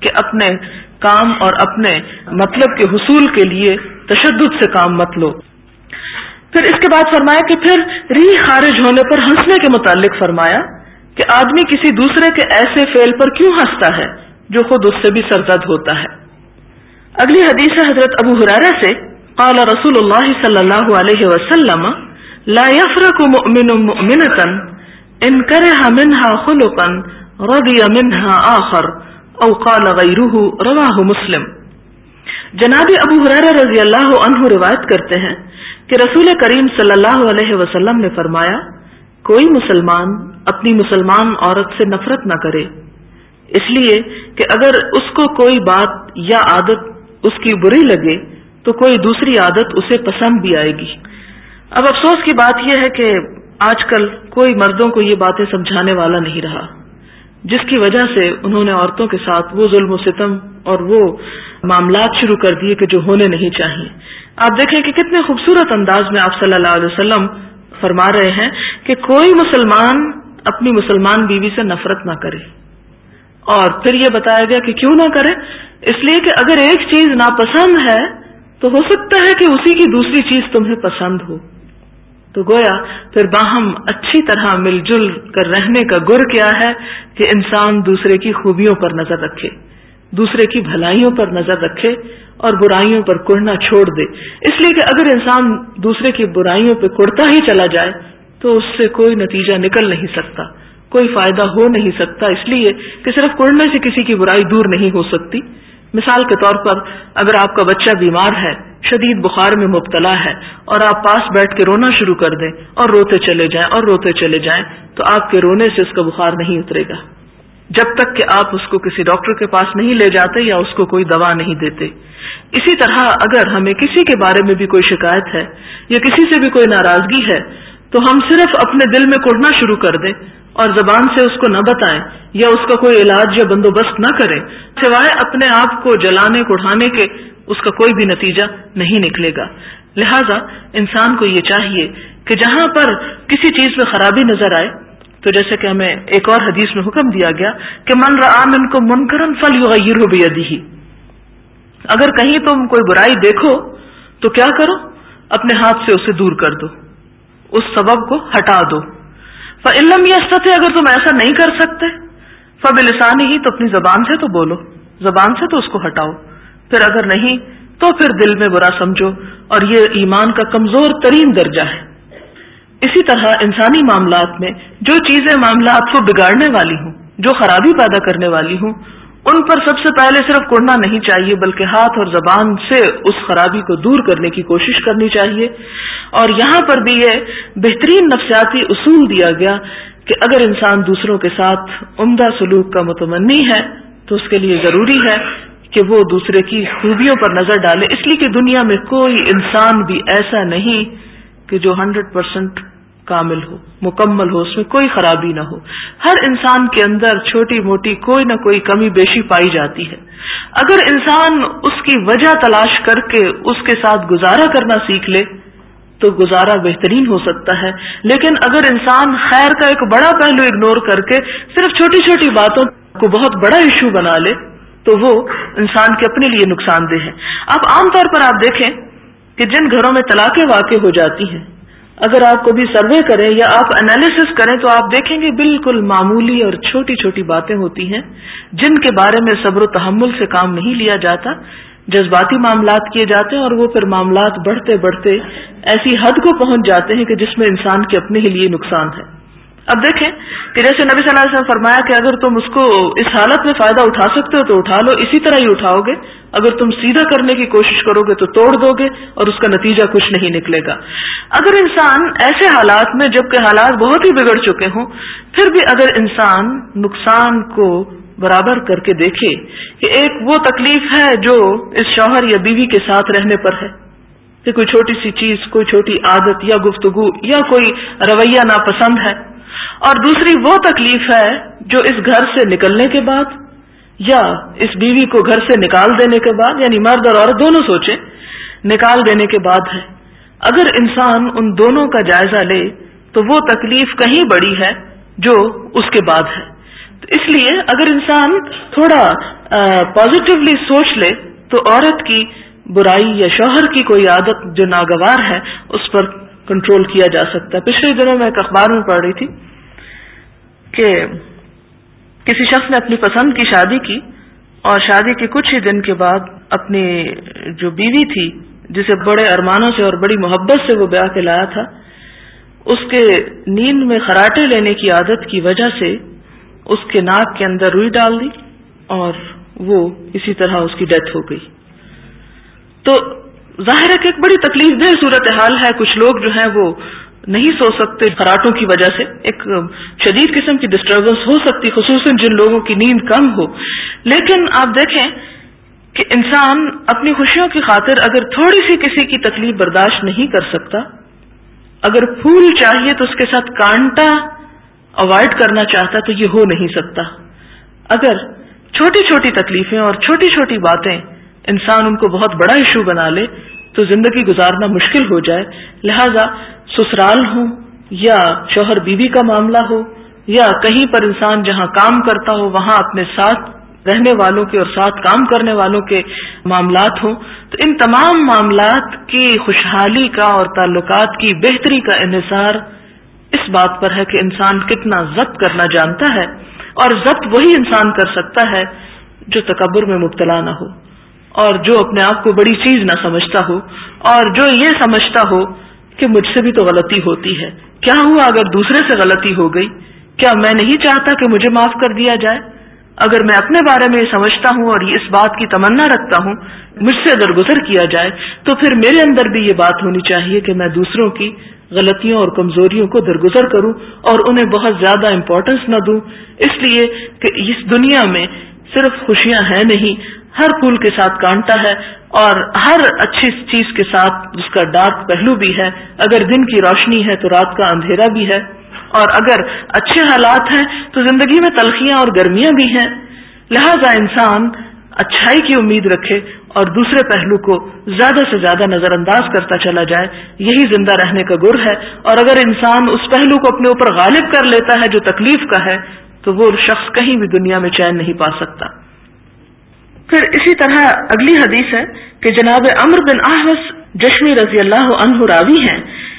کہ اپنے کام اور اپنے مطلب کے حصول کے لیے تشدد سے کام مت لو۔ پھر اس کے بعد فرمایا کہ پھر ریح خارج ہونے پر ہنسنے کے متعلق فرمایا کہ آدمی کسی دوسرے کے ایسے فعل پر کیوں ہنستا ہے جو خود اس سے بھی سرزد ہوتا ہے۔ اگلی حدیث ہے حضرت ابو ہریرہ سے، قال رسول اللہ صلی اللہ علیہ وسلم لا يفرق مؤمن مؤمنة ان کرہ منها خلقا رضی منها آخر او قال غیرہ، رواہ مسلم۔ جناب ابو ہریرہ رضی اللہ عنہ روایت کرتے ہیں کہ رسول کریم صلی اللہ علیہ وسلم نے فرمایا، کوئی مسلمان اپنی مسلمان عورت سے نفرت نہ کرے، اس لیے کہ اگر اس کو کوئی بات یا عادت اس کی بری لگے تو کوئی دوسری عادت اسے پسند بھی آئے گی۔ اب افسوس کی بات یہ ہے کہ آج کل کوئی مردوں کو یہ باتیں سمجھانے والا نہیں رہا، جس کی وجہ سے انہوں نے عورتوں کے ساتھ وہ ظلم و ستم اور وہ معاملات شروع کر دیے کہ جو ہونے نہیں چاہیے۔ آپ دیکھیں کہ کتنے خوبصورت انداز میں آپ صلی اللہ علیہ وسلم فرما رہے ہیں کہ کوئی مسلمان اپنی مسلمان بیوی سے نفرت نہ کرے، اور پھر یہ بتایا گیا کہ کیوں نہ کرے، اس لیے کہ اگر ایک چیز ناپسند ہے تو ہو سکتا ہے کہ اسی کی دوسری چیز تمہیں پسند ہو، تو گویا پھر باہم اچھی طرح مل جل کر رہنے کا گر کیا ہے کہ انسان دوسرے کی خوبیوں پر نظر رکھے، دوسرے کی بھلائیوں پر نظر رکھے اور برائیوں پر کڑنا چھوڑ دے۔ اس لیے کہ اگر انسان دوسرے کی برائیوں پہ کڑتا ہی چلا جائے تو اس سے کوئی نتیجہ نکل نہیں سکتا، کوئی فائدہ ہو نہیں سکتا، اس لیے کہ صرف کڑنے سے کسی کی برائی دور نہیں ہو سکتی۔ مثال کے طور پر اگر آپ کا بچہ بیمار ہے، شدید بخار میں مبتلا ہے، اور آپ پاس بیٹھ کے رونا شروع کر دیں اور روتے چلے جائیں اور روتے چلے جائیں، تو آپ کے رونے سے اس کا بخار نہیں اترے گا جب تک کہ آپ اس کو کسی ڈاکٹر کے پاس نہیں لے جاتے یا اس کو کوئی دوا نہیں دیتے۔ اسی طرح اگر ہمیں کسی کے بارے میں بھی کوئی شکایت ہے یا کسی سے بھی کوئی ناراضگی ہے تو ہم صرف اپنے دل میں کڑنا شروع کر دیں اور زبان سے اس کو نہ بتائیں یا اس کا کوئی علاج یا بندوبست نہ کریں، سوائے اپنے آپ کو جلانے کڑھانے کے اس کا کوئی بھی نتیجہ نہیں نکلے گا۔ لہذا انسان کو یہ چاہیے کہ جہاں پر کسی چیز میں خرابی نظر آئے، تو جیسے کہ ہمیں ایک اور حدیث میں حکم دیا گیا کہ من رآ منکم منکرا فلیغیرہ بیدہ، اگر کہیں تم کوئی برائی دیکھو تو کیا کرو، اپنے ہاتھ سے اسے دور کر دو، اس سبب کو ہٹا دو۔ فإن لم یستطع، اگر تم ایسا نہیں کر سکتے، فبلسانہ، تو اپنی زبان سے تو بولو، زبان سے تو اس کو ہٹاؤ، پھر اگر نہیں تو پھر دل میں برا سمجھو، اور یہ ایمان کا کمزور ترین درجہ ہے۔ اسی طرح انسانی معاملات میں جو چیزیں معاملات کو بگاڑنے والی ہوں، جو خرابی پیدا کرنے والی ہوں، ان پر سب سے پہلے صرف کڑنا نہیں چاہیے بلکہ ہاتھ اور زبان سے اس خرابی کو دور کرنے کی کوشش کرنی چاہیے۔ اور یہاں پر بھی یہ بہترین نفسیاتی اصول دیا گیا کہ اگر انسان دوسروں کے ساتھ عمدہ سلوک کا متمنی ہے تو اس کے لیے ضروری ہے کہ وہ دوسرے کی خوبیوں پر نظر ڈالے، اس لیے کہ دنیا میں کوئی انسان بھی ایسا نہیں کہ جو 100% کامل ہو، مکمل ہو، اس میں کوئی خرابی نہ ہو۔ ہر انسان کے اندر چھوٹی موٹی کوئی نہ کوئی کمی بیشی پائی جاتی ہے۔ اگر انسان اس کی وجہ تلاش کر کے اس کے ساتھ گزارا کرنا سیکھ لے تو گزارا بہترین ہو سکتا ہے، لیکن اگر انسان خیر کا ایک بڑا پہلو اگنور کر کے صرف چھوٹی چھوٹی باتوں کو بہت بڑا ایشو بنا لے تو وہ انسان کے اپنے لیے نقصان دہ ہے۔ اب عام طور پر آپ دیکھیں کہ جن گھروں میں طلاقیں واقع ہو جاتی ہیں، اگر آپ کبھی سروے کریں یا آپ انالیسس کریں تو آپ دیکھیں گے بالکل معمولی اور چھوٹی چھوٹی باتیں ہوتی ہیں جن کے بارے میں صبر و تحمل سے کام نہیں لیا جاتا، جذباتی معاملات کیے جاتے ہیں، اور وہ پھر معاملات بڑھتے بڑھتے ایسی حد کو پہنچ جاتے ہیں کہ جس میں انسان کے اپنے ہی لیے نقصان ہے۔ اب دیکھیں کہ جیسے نبی صلی اللہ علیہ وسلم فرمایا کہ اگر تم اس کو اس حالت میں فائدہ اٹھا سکتے ہو تو اٹھا لو، اسی طرح ہی اٹھاؤ گے، اگر تم سیدھا کرنے کی کوشش کرو گے تو توڑ دو گے اور اس کا نتیجہ کچھ نہیں نکلے گا۔ اگر انسان ایسے حالات میں، جبکہ حالات بہت ہی بگڑ چکے ہوں، پھر بھی اگر انسان نقصان کو برابر کر کے دیکھے کہ ایک وہ تکلیف ہے جو اس شوہر یا بیوی کے ساتھ رہنے پر ہے کہ کوئی چھوٹی سی چیز، کوئی چھوٹی عادت یا گفتگو یا کوئی رویہ ناپسند ہے، اور دوسری وہ تکلیف ہے جو اس گھر سے نکلنے کے بعد یا اس بیوی کو گھر سے نکال دینے کے بعد، یعنی مرد اور عورت دونوں سوچیں، نکال دینے کے بعد ہے۔ اگر انسان ان دونوں کا جائزہ لے تو وہ تکلیف کہیں بڑی ہے جو اس کے بعد ہے۔ تو اس لیے اگر انسان تھوڑا پازیٹیولی سوچ لے تو عورت کی برائی یا شوہر کی کوئی عادت جو ناگوار ہے اس پر کنٹرول کیا جا سکتا ہے. پچھلے دنوں میں ایک اخبار میں پڑھ رہی تھی کہ کسی شخص نے اپنی پسند کی شادی کی اور شادی کے کچھ ہی دن کے بعد اپنی جو بیوی تھی جسے بڑے ارمانوں سے اور بڑی محبت سے وہ بیاہ کے لایا تھا، اس کے نیند میں خراٹے لینے کی عادت کی وجہ سے اس کے ناک کے اندر روئی ڈال دی اور وہ اسی طرح اس کی ڈیتھ ہو گئی. تو ظاہر ہے کہ ایک بڑی تکلیف دہ صورتحال ہے. کچھ لوگ جو ہیں وہ نہیں سو سکتے خراٹوں کی وجہ سے، ایک شدید قسم کی ڈسٹربنس ہو سکتی، خصوصاً جن لوگوں کی نیند کم ہو. لیکن آپ دیکھیں کہ انسان اپنی خوشیوں کی خاطر اگر تھوڑی سی کسی کی تکلیف برداشت نہیں کر سکتا، اگر پھول چاہیے تو اس کے ساتھ کانٹا اوائڈ کرنا چاہتا تو یہ ہو نہیں سکتا. اگر چھوٹی چھوٹی تکلیفیں اور چھوٹی چھوٹی باتیں انسان ان کو بہت بڑا ایشو بنا لے تو زندگی گزارنا مشکل ہو جائے. لہذا سسرال ہو یا شوہر بیوی کا معاملہ ہو یا کہیں پر انسان جہاں کام کرتا ہو وہاں اپنے ساتھ رہنے والوں کے اور ساتھ کام کرنے والوں کے معاملات ہوں، تو ان تمام معاملات کی خوشحالی کا اور تعلقات کی بہتری کا انحصار اس بات پر ہے کہ انسان کتنا ضبط کرنا جانتا ہے. اور ضبط وہی انسان کر سکتا ہے جو تکبر میں مبتلا نہ ہو اور جو اپنے آپ کو بڑی چیز نہ سمجھتا ہو اور جو یہ سمجھتا ہو کہ مجھ سے بھی تو غلطی ہوتی ہے، کیا ہوا اگر دوسرے سے غلطی ہو گئی، کیا میں نہیں چاہتا کہ مجھے معاف کر دیا جائے؟ اگر میں اپنے بارے میں یہ سمجھتا ہوں اور اس بات کی تمنا رکھتا ہوں مجھ سے درگزر کیا جائے تو پھر میرے اندر بھی یہ بات ہونی چاہیے کہ میں دوسروں کی غلطیوں اور کمزوریوں کو درگزر کروں اور انہیں بہت زیادہ امپورٹنس نہ دوں، اس لیے کہ اس دنیا میں صرف خوشیاں ہیں نہیں، ہر پھول کے ساتھ کانٹا ہے اور ہر اچھی چیز کے ساتھ اس کا ڈارک پہلو بھی ہے. اگر دن کی روشنی ہے تو رات کا اندھیرا بھی ہے، اور اگر اچھے حالات ہیں تو زندگی میں تلخیاں اور گرمیاں بھی ہیں. لہذا انسان اچھائی کی امید رکھے اور دوسرے پہلو کو زیادہ سے زیادہ نظر انداز کرتا چلا جائے، یہی زندہ رہنے کا گر ہے. اور اگر انسان اس پہلو کو اپنے اوپر غالب کر لیتا ہے جو تکلیف کا ہے تو وہ شخص کہیں بھی دنیا میں چین نہیں پا سکتا. پھر اسی طرح اگلی حدیث ہے کہ جناب عمرو بن احوص جشمی رضی اللہ عنہ راوی ہیں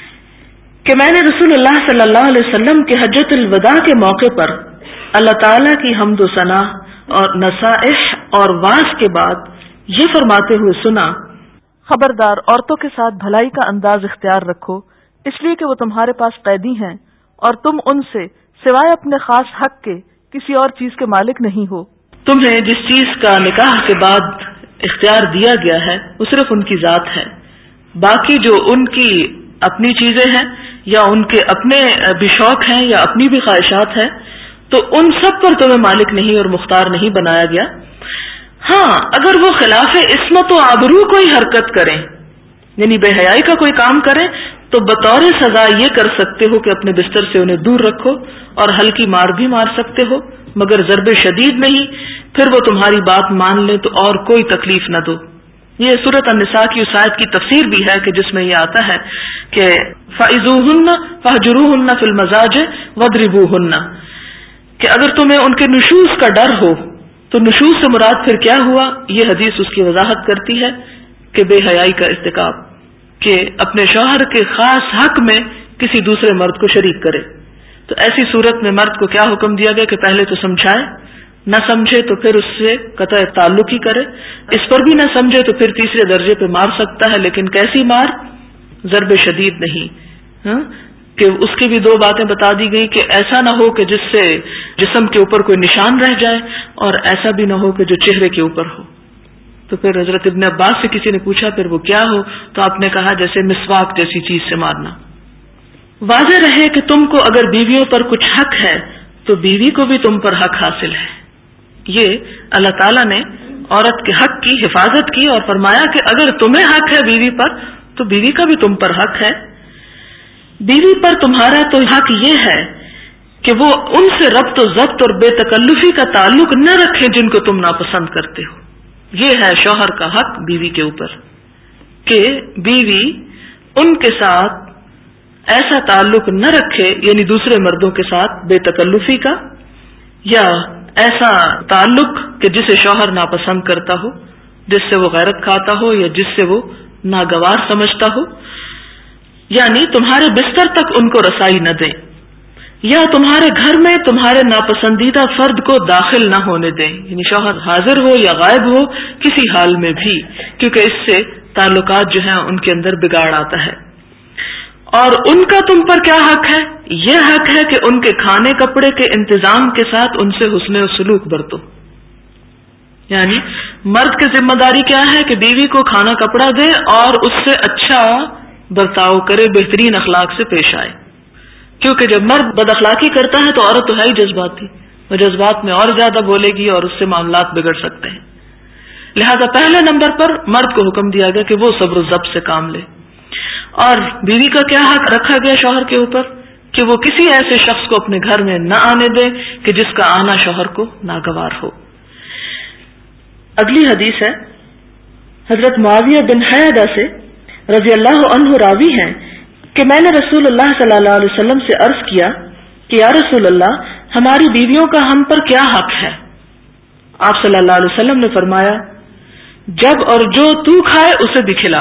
کہ میں نے رسول اللہ صلی اللہ علیہ وسلم کے حجۃ الوداع کے موقع پر اللہ تعالیٰ کی حمد و ثنا اور نصائح اور واعظ کے بعد یہ فرماتے ہوئے سنا، خبردار عورتوں کے ساتھ بھلائی کا انداز اختیار رکھو، اس لیے کہ وہ تمہارے پاس قیدی ہیں اور تم ان سے سوائے اپنے خاص حق کے کسی اور چیز کے مالک نہیں ہو. تمہیں جس چیز کا نکاح کے بعد اختیار دیا گیا ہے وہ صرف ان کی ذات ہے، باقی جو ان کی اپنی چیزیں ہیں یا ان کے اپنے بھی شوق ہیں یا اپنی بھی خواہشات ہیں تو ان سب پر تمہیں مالک نہیں اور مختار نہیں بنایا گیا. ہاں اگر وہ خلاف عصمت و آبرو کوئی حرکت کریں یعنی بے حیائی کا کوئی کام کریں تو بطور سزا یہ کر سکتے ہو کہ اپنے بستر سے انہیں دور رکھو اور ہلکی مار بھی مار سکتے ہو مگر ضرب شدید نہیں. پھر وہ تمہاری بات مان لیں تو اور کوئی تکلیف نہ دو. یہ سورۃ النساء کی اس آیت کی تفسیر بھی ہے کہ جس میں یہ آتا ہے کہ فَإِذُوهُنَّ فَاهْجُرُوهُنَّ فِي الْمَضَاجِعِ وَاضْرِبُوهُنَّ، کہ اگر تمہیں ان کے نشوز کا ڈر ہو تو نشوز سے مراد پھر کیا ہوا؟ یہ حدیث اس کی وضاحت کرتی ہے کہ بے حیائی کا ارتکاب، کہ اپنے شوہر کے خاص حق میں کسی دوسرے مرد کو شریک کرے. تو ایسی صورت میں مرد کو کیا حکم دیا گیا کہ پہلے تو سمجھائے، نہ سمجھے تو پھر اس سے قطع تعلق ہی کرے، اس پر بھی نہ سمجھے تو پھر تیسرے درجے پہ مار سکتا ہے، لیکن کیسی مار؟ ضرب شدید نہیں. کہ اس کی بھی دو باتیں بتا دی گئی کہ ایسا نہ ہو کہ جس سے جسم کے اوپر کوئی نشان رہ جائے اور ایسا بھی نہ ہو کہ جو چہرے کے اوپر ہو. تو پھر حضرت ابن عباس سے کسی نے پوچھا پھر وہ کیا ہو؟ تو آپ نے کہا جیسے مسواک جیسی چیز سے مارنا. واضح رہے کہ تم کو اگر بیویوں پر کچھ حق ہے تو بیوی کو بھی تم پر حق حاصل ہے. یہ اللہ تعالیٰ نے عورت کے حق کی حفاظت کی اور فرمایا کہ اگر تمہیں حق ہے بیوی پر تو بیوی کا بھی تم پر حق ہے. بیوی پر تمہارا تو حق یہ ہے کہ وہ ان سے ربط و ضبط اور بے تکلفی کا تعلق نہ رکھیں جن کو تم ناپسند کرتے ہو. یہ ہے شوہر کا حق بیوی کے اوپر کہ بیوی ان کے ساتھ ایسا تعلق نہ رکھے، یعنی دوسرے مردوں کے ساتھ بے تکلفی کا یا ایسا تعلق کہ جسے شوہر ناپسند کرتا ہو، جس سے وہ غیرت کھاتا ہو یا جس سے وہ ناگوار سمجھتا ہو، یعنی تمہارے بستر تک ان کو رسائی نہ دیں، یا تمہارے گھر میں تمہارے ناپسندیدہ فرد کو داخل نہ ہونے دیں، یعنی شوہر حاضر ہو یا غائب ہو کسی حال میں بھی، کیونکہ اس سے تعلقات جو ہیں ان کے اندر بگاڑ آتا ہے۔ اور ان کا تم پر کیا حق ہے؟ یہ حق ہے کہ ان کے کھانے کپڑے کے انتظام کے ساتھ ان سے حسن سلوک برتو، یعنی مرد کی ذمہ داری کیا ہے کہ بیوی کو کھانا کپڑا دے اور اس سے اچھا برتاؤ کرے، بہترین اخلاق سے پیش آئے، کیونکہ جب مرد بد اخلاقی کرتا ہے تو عورت تو ہے ہی جذباتی، وہ جذبات میں اور زیادہ بولے گی اور اس سے معاملات بگڑ سکتے ہیں۔ لہذا پہلے نمبر پر مرد کو حکم دیا گیا کہ وہ صبر و ضبط سے کام لے۔ اور بیوی کا کیا حق رکھا گیا شوہر کے اوپر کہ وہ کسی ایسے شخص کو اپنے گھر میں نہ آنے دے کہ جس کا آنا شوہر کو ناگوار ہو۔ اگلی حدیث ہے حضرت معاویہ بن حیدہ سے رضی اللہ عنہ راوی ہیں کہ میں نے رسول اللہ صلی اللہ علیہ وسلم سے عرض کیا کہ یا رسول اللہ، ہماری بیویوں کا ہم پر کیا حق ہے؟ آپ صلی اللہ علیہ وسلم نے فرمایا، جب اور جو تو کھائے اسے بھی کھلا۔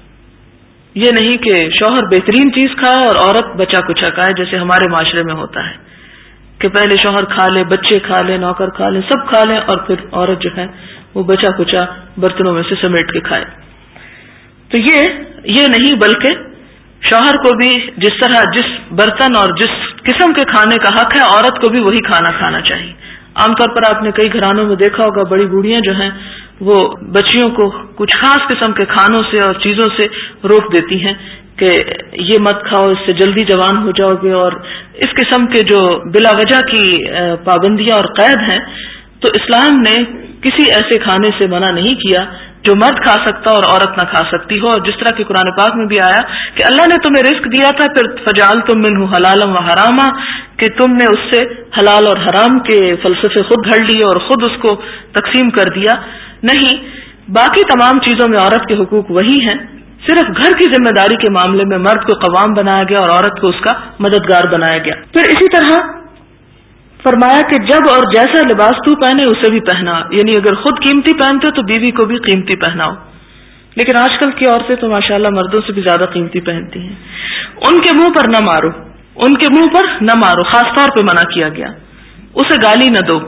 یہ نہیں کہ شوہر بہترین چیز کھائے اور عورت بچا کچا کھائے، جیسے ہمارے معاشرے میں ہوتا ہے کہ پہلے شوہر کھا لے، بچے کھا لے، نوکر کھا لے، سب کھا لیں اور پھر عورت جو ہے وہ بچا کچا برتنوں میں سے سمیٹ کے کھائے۔ تو یہ نہیں، بلکہ شوہر کو بھی جس طرح جس برتن اور جس قسم کے کھانے کا حق ہے، عورت کو بھی وہی کھانا کھانا چاہیے۔ عام طور پر آپ نے کئی گھرانوں میں دیکھا ہوگا، بڑی بوڑھیاں جو ہیں وہ بچیوں کو کچھ خاص قسم کے کھانوں سے اور چیزوں سے روک دیتی ہیں کہ یہ مت کھاؤ، اس سے جلدی جوان ہو جاؤ گے، اور اس قسم کے جو بلا وجہ کی پابندیاں اور قید ہیں، تو اسلام نے کسی ایسے کھانے سے منع نہیں کیا جو مرد کھا سکتا اور عورت نہ کھا سکتی ہو۔ اور جس طرح کہ قرآن پاک میں بھی آیا کہ اللہ نے تمہیں رزق دیا تھا، پھر فجعلتم منہ حلالا و حراما، کہ تم نے اس سے حلال اور حرام کے فلسفے خود گھڑ لیے اور خود اس کو تقسیم کر دیا۔ نہیں، باقی تمام چیزوں میں عورت کے حقوق وہی ہیں، صرف گھر کی ذمہ داری کے معاملے میں مرد کو قوام بنایا گیا اور عورت کو اس کا مددگار بنایا گیا۔ پھر اسی طرح فرمایا کہ جب اور جیسا لباس تو پہنے اسے بھی پہنا، یعنی اگر خود قیمتی پہنتے تو بیوی کو بھی قیمتی پہناؤ۔ لیکن آج کل کی عورتیں تو ماشاءاللہ مردوں سے بھی زیادہ قیمتی پہنتی ہیں۔ ان کے منہ پر نہ مارو، ان کے منہ پر نہ مارو، خاص طور پہ منع کیا گیا۔ اسے گالی نہ دو،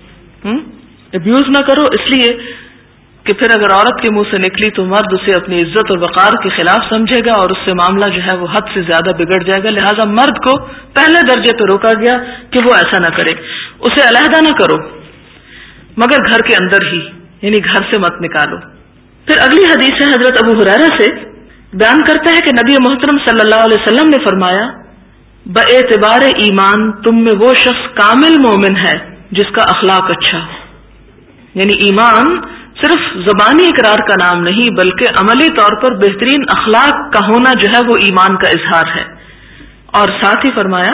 ابیوز نہ کرو، اس لیے کہ پھر اگر عورت کے منہ سے نکلی تو مرد اسے اپنی عزت اور وقار کے خلاف سمجھے گا اور اس سے معاملہ جو ہے وہ حد سے زیادہ بگڑ جائے گا۔ لہٰذا مرد کو پہلے درجے پہ روکا گیا کہ وہ ایسا نہ کرے، اسے علیحدہ نہ کرو مگر گھر کے اندر ہی، یعنی گھر سے مت نکالو۔ پھر اگلی حدیث ہے حضرت ابو ہریرہ سے، بیان کرتا ہے کہ نبی محترم صلی اللہ علیہ وسلم نے فرمایا، باعتبار ایمان تم میں وہ شخص کامل مومن ہے جس کا اخلاق اچھا ہو، یعنی ایمان صرف زبانی اقرار کا نام نہیں بلکہ عملی طور پر بہترین اخلاق کا ہونا جو ہے وہ ایمان کا اظہار ہے۔ اور ساتھ ہی فرمایا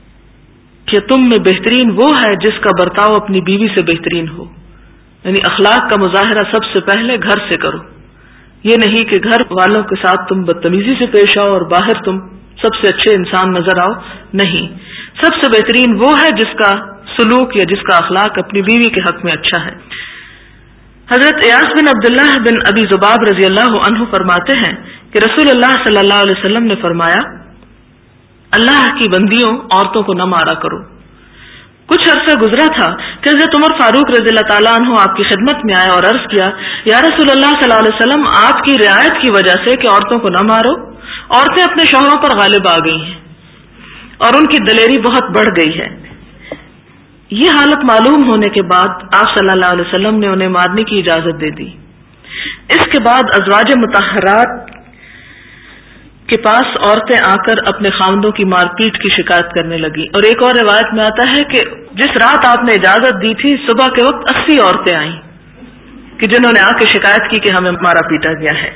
کہ تم میں بہترین وہ ہے جس کا برتاؤ اپنی بیوی سے بہترین ہو، یعنی اخلاق کا مظاہرہ سب سے پہلے گھر سے کرو۔ یہ نہیں کہ گھر والوں کے ساتھ تم بدتمیزی سے پیش آؤ اور باہر تم سب سے اچھے انسان نظر آؤ، نہیں، سب سے بہترین وہ ہے جس کا سلوک یا جس کا اخلاق اپنی بیوی کے حق میں اچھا ہے۔ حضرت ایاس بن عبداللہ بن ابی ذباب رضی اللہ عنہ فرماتے ہیں کہ رسول اللہ صلی اللہ علیہ وسلم نے فرمایا، اللہ کی بندیوں، عورتوں کو نہ مارا کرو۔ کچھ عرصہ گزرا تھا کہ حضرت عمر فاروق رضی اللہ تعالیٰ عنہ آپ کی خدمت میں آئے اور عرض کیا، یا رسول اللہ صلی اللہ علیہ وسلم، آپ کی رعایت کی وجہ سے کہ عورتوں کو نہ مارو، عورتیں اپنے شوہروں پر غالب آ گئی ہیں اور ان کی دلیری بہت بڑھ گئی ہے۔ یہ حالت معلوم ہونے کے بعد آپ صلی اللہ علیہ وسلم نے انہیں مارنے کی اجازت دے دی۔ اس کے بعد ازواج مطہرات کے پاس عورتیں آ کر اپنے خاوندوں کی مار پیٹ کی شکایت کرنے لگی، اور ایک اور روایت میں آتا ہے کہ جس رات آپ نے اجازت دی تھی صبح کے وقت 80 عورتیں آئیں کہ جنہوں نے آ کے شکایت کی کہ ہمیں مارا پیٹا گیا ہے۔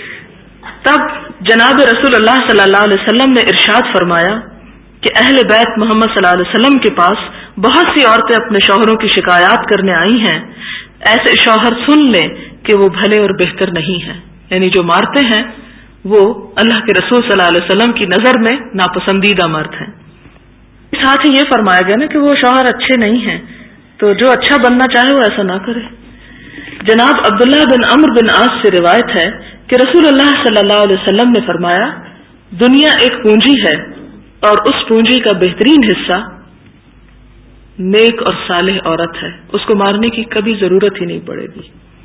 تب جناب رسول اللہ صلی اللہ علیہ وسلم نے ارشاد فرمایا کہ اہل بیت محمد صلی اللہ علیہ وسلم کے پاس بہت سی عورتیں اپنے شوہروں کی شکایات کرنے آئی ہیں، ایسے شوہر سن لیں کہ وہ بھلے اور بہتر نہیں ہیں، یعنی جو مارتے ہیں وہ اللہ کے رسول صلی اللہ علیہ وسلم کی نظر میں ناپسندیدہ مرد ہیں۔ ساتھ ہی یہ فرمایا گیا نا کہ وہ شوہر اچھے نہیں ہیں، تو جو اچھا بننا چاہے وہ ایسا نہ کرے. جناب عبداللہ بن عمرو بن عاص سے روایت ہے کہ رسول اللہ صلی اللہ علیہ وسلم نے فرمایا دنیا ایک پونجی ہے اور اس پونجی کا بہترین حصہ نیک اور صالح عورت ہے، اس کو مارنے کی کبھی ضرورت ہی نہیں پڑے گی.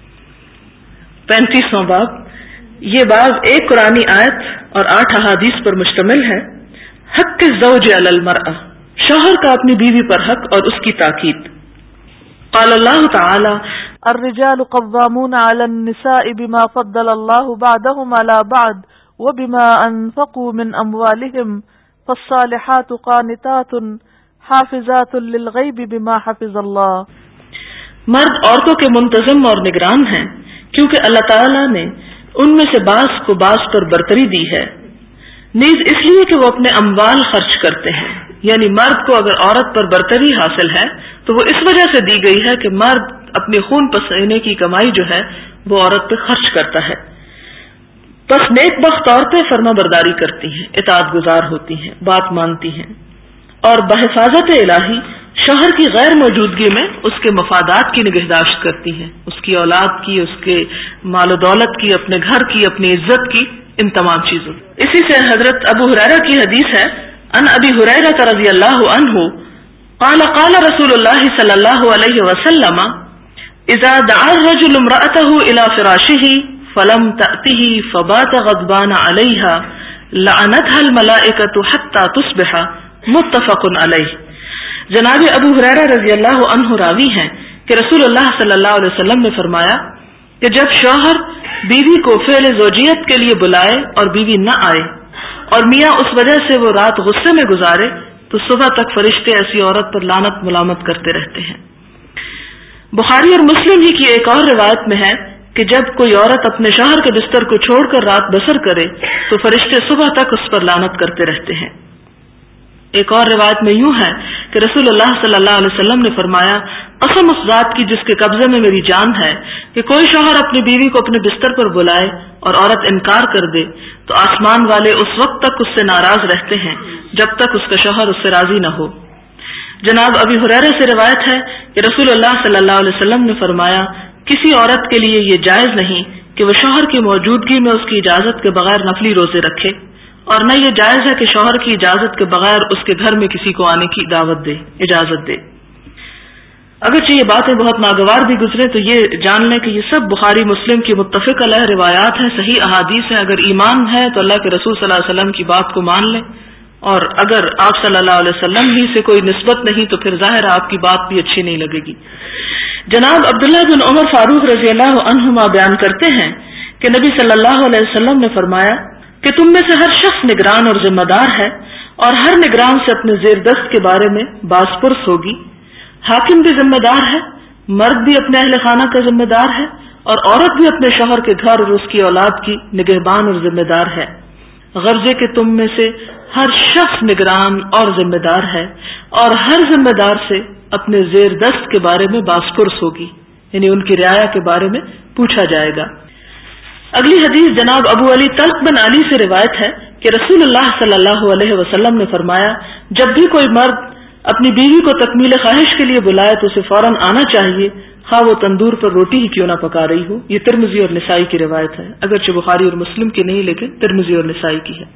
35واں باب. یہ باب ایک قرآنی آیت اور 8 احادیث پر مشتمل ہے. حق الزوج علی المرأة، شوہر کا اپنی بیوی پر حق اور اس کی تاکید. قال اللہ تعالی الرجال قوامون على النساء بما فضل الله بعضهم على بعض وبما انفقوا من اموالهم فالصالحات قانتات حافظات للغیب بما حفظ اللہ. مرد عورتوں کے منتظم اور نگران ہیں کیونکہ اللہ تعالیٰ نے ان میں سے بعض کو بعض پر برتری دی ہے، نیز اس لیے کہ وہ اپنے اموال خرچ کرتے ہیں. یعنی مرد کو اگر عورت پر برتری حاصل ہے تو وہ اس وجہ سے دی گئی ہے کہ مرد اپنے خون پسینے کی کمائی جو ہے وہ عورت پہ خرچ کرتا ہے. بس نیک بخت عورتیں فرما برداری کرتی ہیں، اطاعت گزار ہوتی ہیں، بات مانتی ہیں اور بحفاظت الہی شوہر کی غیر موجودگی میں اس کے مفادات کی نگہداشت کرتی ہیں، اس کی اولاد کی، اس کے مال و دولت کی، اپنے گھر کی، اپنی عزت کی، ان تمام چیزوں. اسی سے حضرت ابو ہریرہ کی حدیث ہے ان ابی ہریرہ رضی اللہ عنہ قال قال رسول اللہ صلی اللہ علیہ وسلم اذا دعا الرجل امرأته الى فراشه فلم تأته فبات غضبان عليها لعنتها الملائکۃ حتى تصبح. متفق علیہ. جناب ابو ہریرہ رضی اللہ عنہ راوی ہیں کہ رسول اللہ صلی اللہ علیہ وسلم نے فرمایا کہ جب شوہر بیوی کو فعل زوجیت کے لیے بلائے اور بیوی نہ آئے اور میاں اس وجہ سے وہ رات غصے میں گزارے تو صبح تک فرشتے ایسی عورت پر لعنت ملامت کرتے رہتے ہیں. بخاری اور مسلم ہی کی ایک اور روایت میں ہے کہ جب کوئی عورت اپنے شوہر کے بستر کو چھوڑ کر رات بسر کرے تو فرشتے صبح تک اس پر لعنت کرتے رہتے ہیں. ایک اور روایت میں یوں ہے کہ رسول اللہ صلی اللہ علیہ وسلم نے فرمایا قسم اس ذات کی جس کے قبضے میں میری جان ہے کہ کوئی شوہر اپنی بیوی کو اپنے بستر پر بلائے اور عورت انکار کر دے تو آسمان والے اس وقت تک اس سے ناراض رہتے ہیں جب تک اس کا شوہر اس سے راضی نہ ہو. جناب ابی ہریرہ سے روایت ہے کہ رسول اللہ صلی اللہ علیہ وسلم نے فرمایا کسی عورت کے لیے یہ جائز نہیں کہ وہ شوہر کی موجودگی میں اس کی اجازت کے بغیر نفلی روزے رکھے، اور نہ یہ جائز ہے کہ شوہر کی اجازت کے بغیر اس کے گھر میں کسی کو آنے کی اجازت دے. اگرچہ یہ باتیں بہت ناگوار بھی گزرے تو یہ جان لیں کہ یہ سب بخاری مسلم کی متفق علیہ روایات ہیں، صحیح احادیث ہیں. اگر ایمان ہے تو اللہ کے رسول صلی اللہ علیہ وسلم کی بات کو مان لیں، اور اگر آپ صلی اللہ علیہ وسلم ہی سے کوئی نسبت نہیں تو پھر ظاہر آپ کی بات بھی اچھی نہیں لگے گی. جناب عبداللہ بن عمر فاروق رضی اللہ عنہما بیان کرتے ہیں کہ نبی صلی اللہ علیہ وسلم نے فرمایا کہ تم میں سے ہر شخص نگران اور ذمہ دار ہے اور ہر نگران سے اپنے زیر دست کے بارے میں باز پرس ہوگی. حاکم بھی ذمہ دار ہے، مرد بھی اپنے اہل خانہ کا ذمہ دار ہے اور عورت بھی اپنے شوہر کے گھر اور اس کی اولاد کی نگہبان اور ذمہ دار ہے. غرض کہ تم میں سے ہر شخص نگران اور ذمہ دار ہے اور ہر ذمہ دار سے اپنے زیر دست کے بارے میں باز پرس ہوگی، یعنی ان کی رعایا کے بارے میں پوچھا جائے گا. اگلی حدیث جناب ابو علی طلق بن علی سے روایت ہے کہ رسول اللہ صلی اللہ علیہ وسلم نے فرمایا جب بھی کوئی مرد اپنی بیوی کو تکمیل خواہش کے لیے بلائے تو اسے فوراً آنا چاہیے، خواہ وہ تندور پر روٹی ہی کیوں نہ پکا رہی ہو. یہ ترمذی اور نسائی کی روایت ہے، اگرچہ بخاری اور مسلم کی نہیں لیکن ترمذی اور نسائی کی ہے.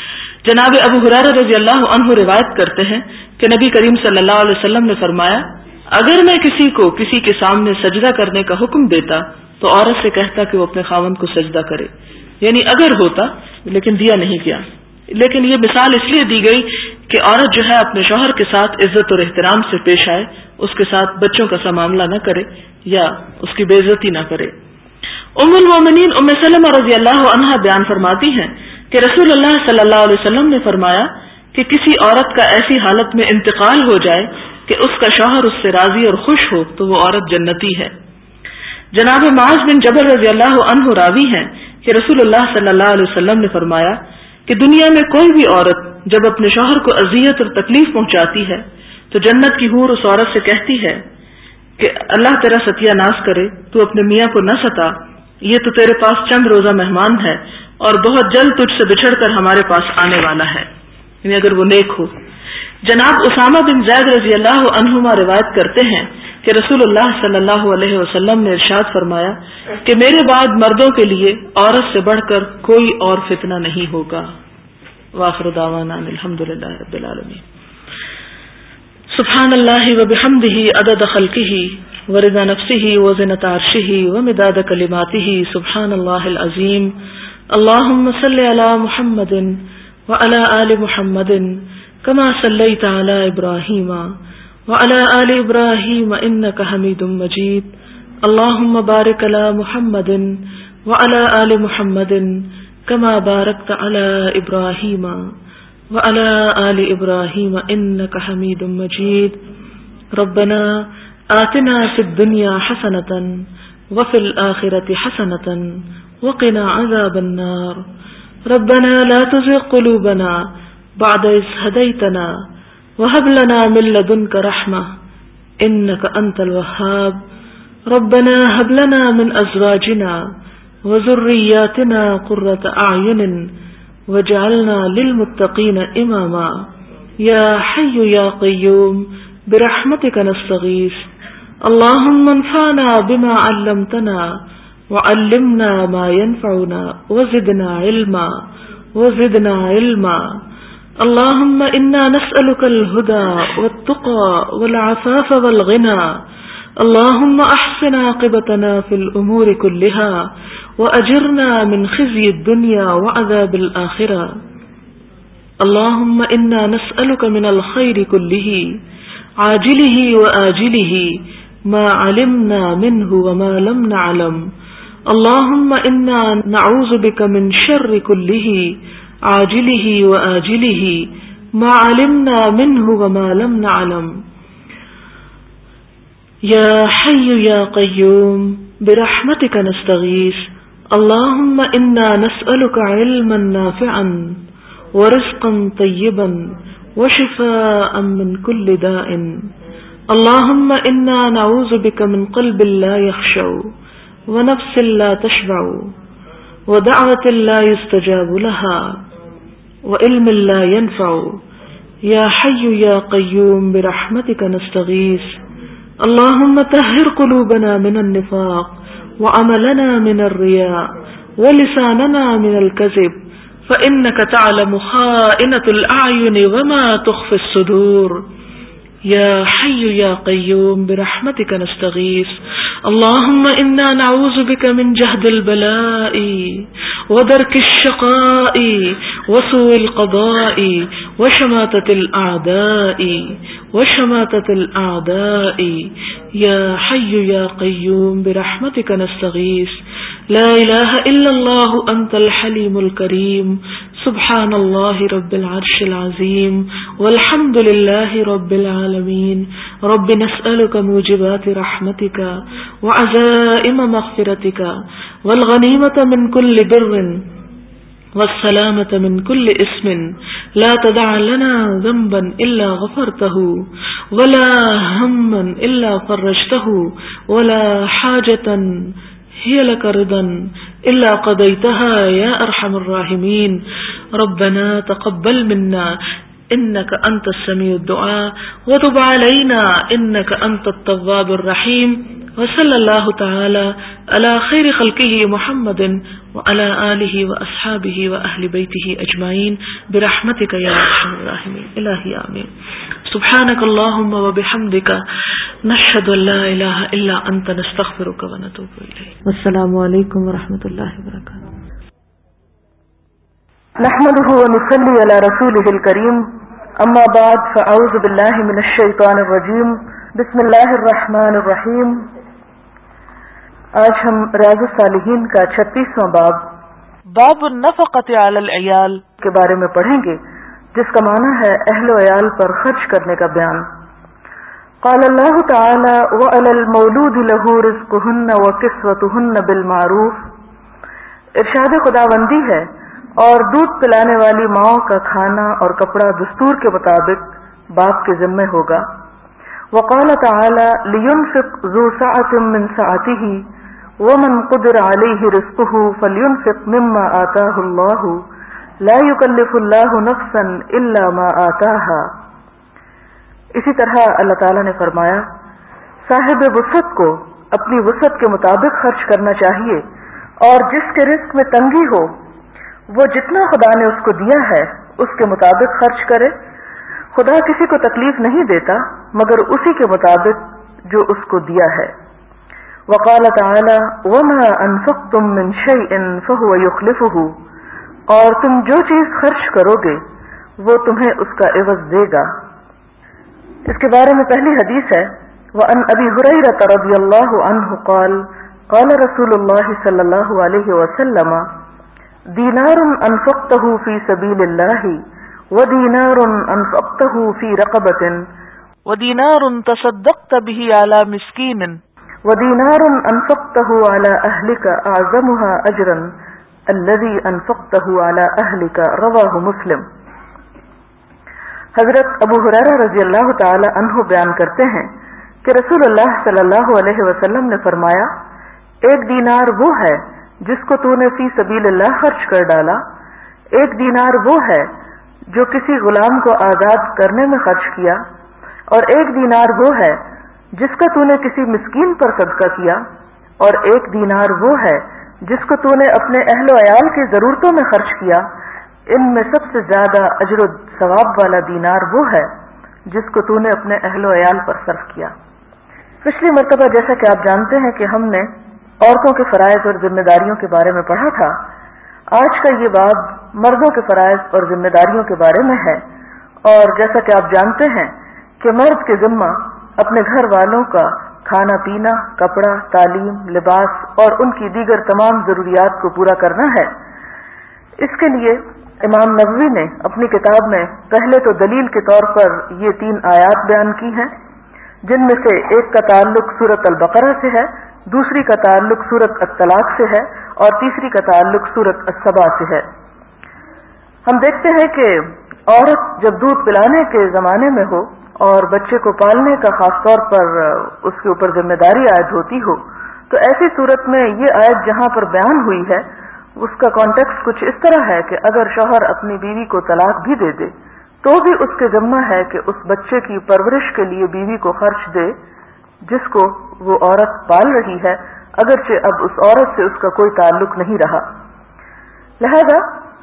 جناب ابو ہریرہ رضی اللہ عنہ روایت کرتے ہیں کہ نبی کریم صلی اللہ علیہ وسلم نے فرمایا اگر میں کسی کو کسی کے سامنے سجدہ کرنے کا حکم دیتا تو عورت سے کہتا کہ وہ اپنے خاوند کو سجدہ کرے، یعنی اگر ہوتا، لیکن دیا نہیں گیا. لیکن یہ مثال اس لیے دی گئی کہ عورت جو ہے اپنے شوہر کے ساتھ عزت اور احترام سے پیش آئے، اس کے ساتھ بچوں کا سا معاملہ نہ کرے یا اس کی بے عزتی نہ کرے. ام المومنین ام سلمہ رضی اللہ عنہا بیان فرماتی ہیں کہ رسول اللہ صلی اللہ علیہ وسلم نے فرمایا کہ کسی عورت کا ایسی حالت میں انتقال ہو جائے کہ اس کا شوہر اس سے راضی اور خوش ہو تو وہ عورت جنتی ہے. جناب معاذ بن جبل رضی اللہ عنہ راوی ہیں کہ رسول اللہ صلی اللہ علیہ وسلم نے فرمایا کہ دنیا میں کوئی بھی عورت جب اپنے شوہر کو اذیت اور تکلیف پہنچاتی ہے تو جنت کی حور اس عورت سے کہتی ہے کہ اللہ تیرا ستیہ ناز کرے، تو اپنے میاں کو نہ ستا، یہ تو تیرے پاس چند روزہ مہمان ہے اور بہت جلد تجھ سے بچھڑ کر ہمارے پاس آنے والا ہے، یعنی اگر وہ نیک ہو. جناب اسامہ بن زید رضی اللہ عنہما روایت کرتے ہیں کہ رسول اللہ صلی اللہ علیہ وسلم نے ارشاد فرمایا کہ میرے بعد مردوں کے لیے عورت سے بڑھ کر کوئی اور فتنہ نہیں ہوگا. وآخر دعوانا الحمدللہ رب العالمین. سبحان اللہ وبحمدہ عدد خلقہ ورضا نفسہ وزنۃ عرشہ ومداد کلماتہ. سبحان اللہ العظیم. اللہم صل علی محمد وعلی آل محمد کما صلیت علی ابراہیم وعلی آل ابراہیم انک حمید مجید. اللہم بارک علی محمد وعلی آل محمد کما بارکت علی ابراہیم وعلی آل ابراہیم انک حمید مجید. ربنا آتنا فی الدنیا حسنۃ وفی الآخرۃ حسنۃ وقنا عذاب النار. ربنا لا تزغ قلوبنا بعد إذ هديتنا وهب لنا من لدنك رحمة إنك أنت الوهاب. ربنا هب لنا من أزواجنا وذرياتنا قرة أعين واجعلنا للمتقين إماما. يا حي يا قيوم برحمتك نستغيث. اللهم انفعنا بما علمتنا وعلمنا ما ينفعنا وزدنا علما. اللهم إنا نسألك الهدى والتقى والعفاف والغنى. اللهم أحسن عاقبتنا في الأمور كلها وأجرنا من خزي الدنيا وعذاب الآخرة. اللهم إنا نسألك من الخير كله عاجله وآجله ما علمنا منه وما لم نعلم. اللهم إنا نعوذ بك من شر كله عاجله وآجله ما علمنا منه وما لم نعلم. يا حي يا قيوم برحمتك نستغيث. اللهم إنا نسألك علما نافعا ورزقا طيبا وشفاء من كل داء. اللهم إنا نعوذ بك من قلب لا يخشع ونفس لا تشبع ودعوة لا يستجاب لها وعلم لا ينفع. يا حي يا قيوم برحمتك نستغيث. اللهم طهر قلوبنا من النفاق وعملنا من الرياء ولساننا من الكذب فإنك تعلم خائنة الأعين وما تخفي الصدور. يا حي يا قيوم برحمتك نستغيث. اللهم إنا نعوذ بك من جهد البلاء ودرك الشقاء وسوء القضاء وشماتة الأعداء. يا حي يا قيوم برحمتك نستغيث. لا إله إلا الله أنت الحليم الكريم. سبحان الله رب العرش العظيم والحمد لله رب العالمين. رب نسألك موجبات رحمتك وعزائم مغفرتك والغنيمة من كل بر والسلامة من كل اسم. لا تدع لنا ذنبا إلا غفرته ولا هما إلا فرجته ولا حاجة هي لك رضا إلا قضيتها يا أرحم الراحمين. ربنا تقبل منا إنك أنت السميع الدعاء وتب علينا إنك أنت التواب الرحيم. وصلى الله تعالى على خير خلقه محمد وعلى آله وأصحابه وأهل بيته أجمعين برحمتك يا أرحم الراحمين. إلهي آمين. سبحانك اللهم وبحمدك نشهد أن لا إله إلا أنت نستغفرك ونتوب إليك. والسلام عليكم ورحمة الله وبركاته. نحمده ونصلي على رسوله الكريم. أما بعد فأعوذ بالله من الشيطان الرجيم. بسم الله الرحمن الرحيم. آج ہم ریاض الصالحین کا 36واں باب النفقۃ علی العیال کے بارے میں پڑھیں گے، جس کا معنی ہے اہل و عیال پر خرچ کرنے کا بیان. قال اللہ تعالی وعلی المولود له رزقهن وکسوتهن بالمعروف. ارشاد خداوندی ہے اور دودھ پلانے والی ماؤں کا کھانا اور کپڑا دستور کے مطابق باپ کے ذمہ ہوگا. وقال تعالی لینفق ذو سعة من سعته ومن قدر علیہ رزقه فلینفق مما آتاہ اللہ لا یکلف اللہ نفسا الا ما آتاہا. اسی طرح اللہ تعالی نے فرمایا صاحب وسعت کو اپنی وسعت کے مطابق خرچ کرنا چاہیے، اور جس کے رزق میں تنگی ہو وہ جتنا خدا نے اس کو دیا ہے اس کے مطابق خرچ کرے۔ خدا کسی کو تکلیف نہیں دیتا مگر اسی کے مطابق جو اس کو دیا ہے۔ وقال تعالی وما انفقتم من شیء فهو يخلفه، اور تم جو چیز خرچ کرو گے وہ تمہیں اس کا عوض دے گا۔ اس کے بارے میں پہلی حدیث ہے وعن ابی ہریرہ رضی اللہ عنہ قال قال رسول اللہ صلی اللہ علیہ وسلم دینار انفقته فی سبیل اللہ ودینار انفقته فی رقبۃ ودینار تصدقت به علی مسکین ودینار انفقته علی اہلک اعظمها اجرا الذی انفقته علی اہلک، رواہ مسلم۔ حضرت ابو ہریرہ رضی اللہ تعالی عنہ بیان کرتے ہیں کہ رسول اللہ صلی اللہ علیہ وسلم نے فرمایا، ایک دینار وہ ہے جس کو تو نے فی سبیل اللہ خرچ کر ڈالا، ایک دینار وہ ہے جو کسی غلام کو آزاد کرنے میں خرچ کیا، اور ایک دینار وہ ہے جس کا تو نے کسی مسکین پر صدقہ کیا، اور ایک دینار وہ ہے جس کو تو نے اپنے اہل و عیال کی ضرورتوں میں خرچ کیا۔ ان میں سب سے زیادہ اجر و ثواب والا دینار وہ ہے جس کو تو نے اپنے اہل و عیال پر صرف کیا۔ پچھلی مرتبہ جیسا کہ آپ جانتے ہیں کہ ہم نے عورتوں کے فرائض اور ذمہ داریوں کے بارے میں پڑھا تھا، آج کا یہ باب مردوں کے فرائض اور ذمہ داریوں کے بارے میں ہے۔ اور جیسا کہ آپ جانتے ہیں کہ مرد کے ذمہ اپنے گھر والوں کا کھانا پینا، کپڑا، تعلیم، لباس اور ان کی دیگر تمام ضروریات کو پورا کرنا ہے۔ اس کے لیے امام نووی نے اپنی کتاب میں پہلے تو دلیل کے طور پر یہ 3 آیات بیان کی ہیں، جن میں سے ایک کا تعلق سورۃ البقرہ سے ہے، دوسری کا تعلق سورۃ الطلاق سے ہے، اور تیسری کا تعلق سورۃ السبا سے ہے۔ ہم دیکھتے ہیں کہ عورت جب دودھ پلانے کے زمانے میں ہو اور بچے کو پالنے کا خاص طور پر اس کے اوپر ذمہ داری عائد ہوتی ہو، تو ایسی صورت میں یہ آیت جہاں پر بیان ہوئی ہے اس کا کانٹیکسٹ کچھ اس طرح ہے کہ اگر شوہر اپنی بیوی کو طلاق بھی دے دے تو بھی اس کے ذمہ ہے کہ اس بچے کی پرورش کے لیے بیوی کو خرچ دے جس کو وہ عورت پال رہی ہے، اگرچہ اب اس عورت سے اس کا کوئی تعلق نہیں رہا۔ لہذا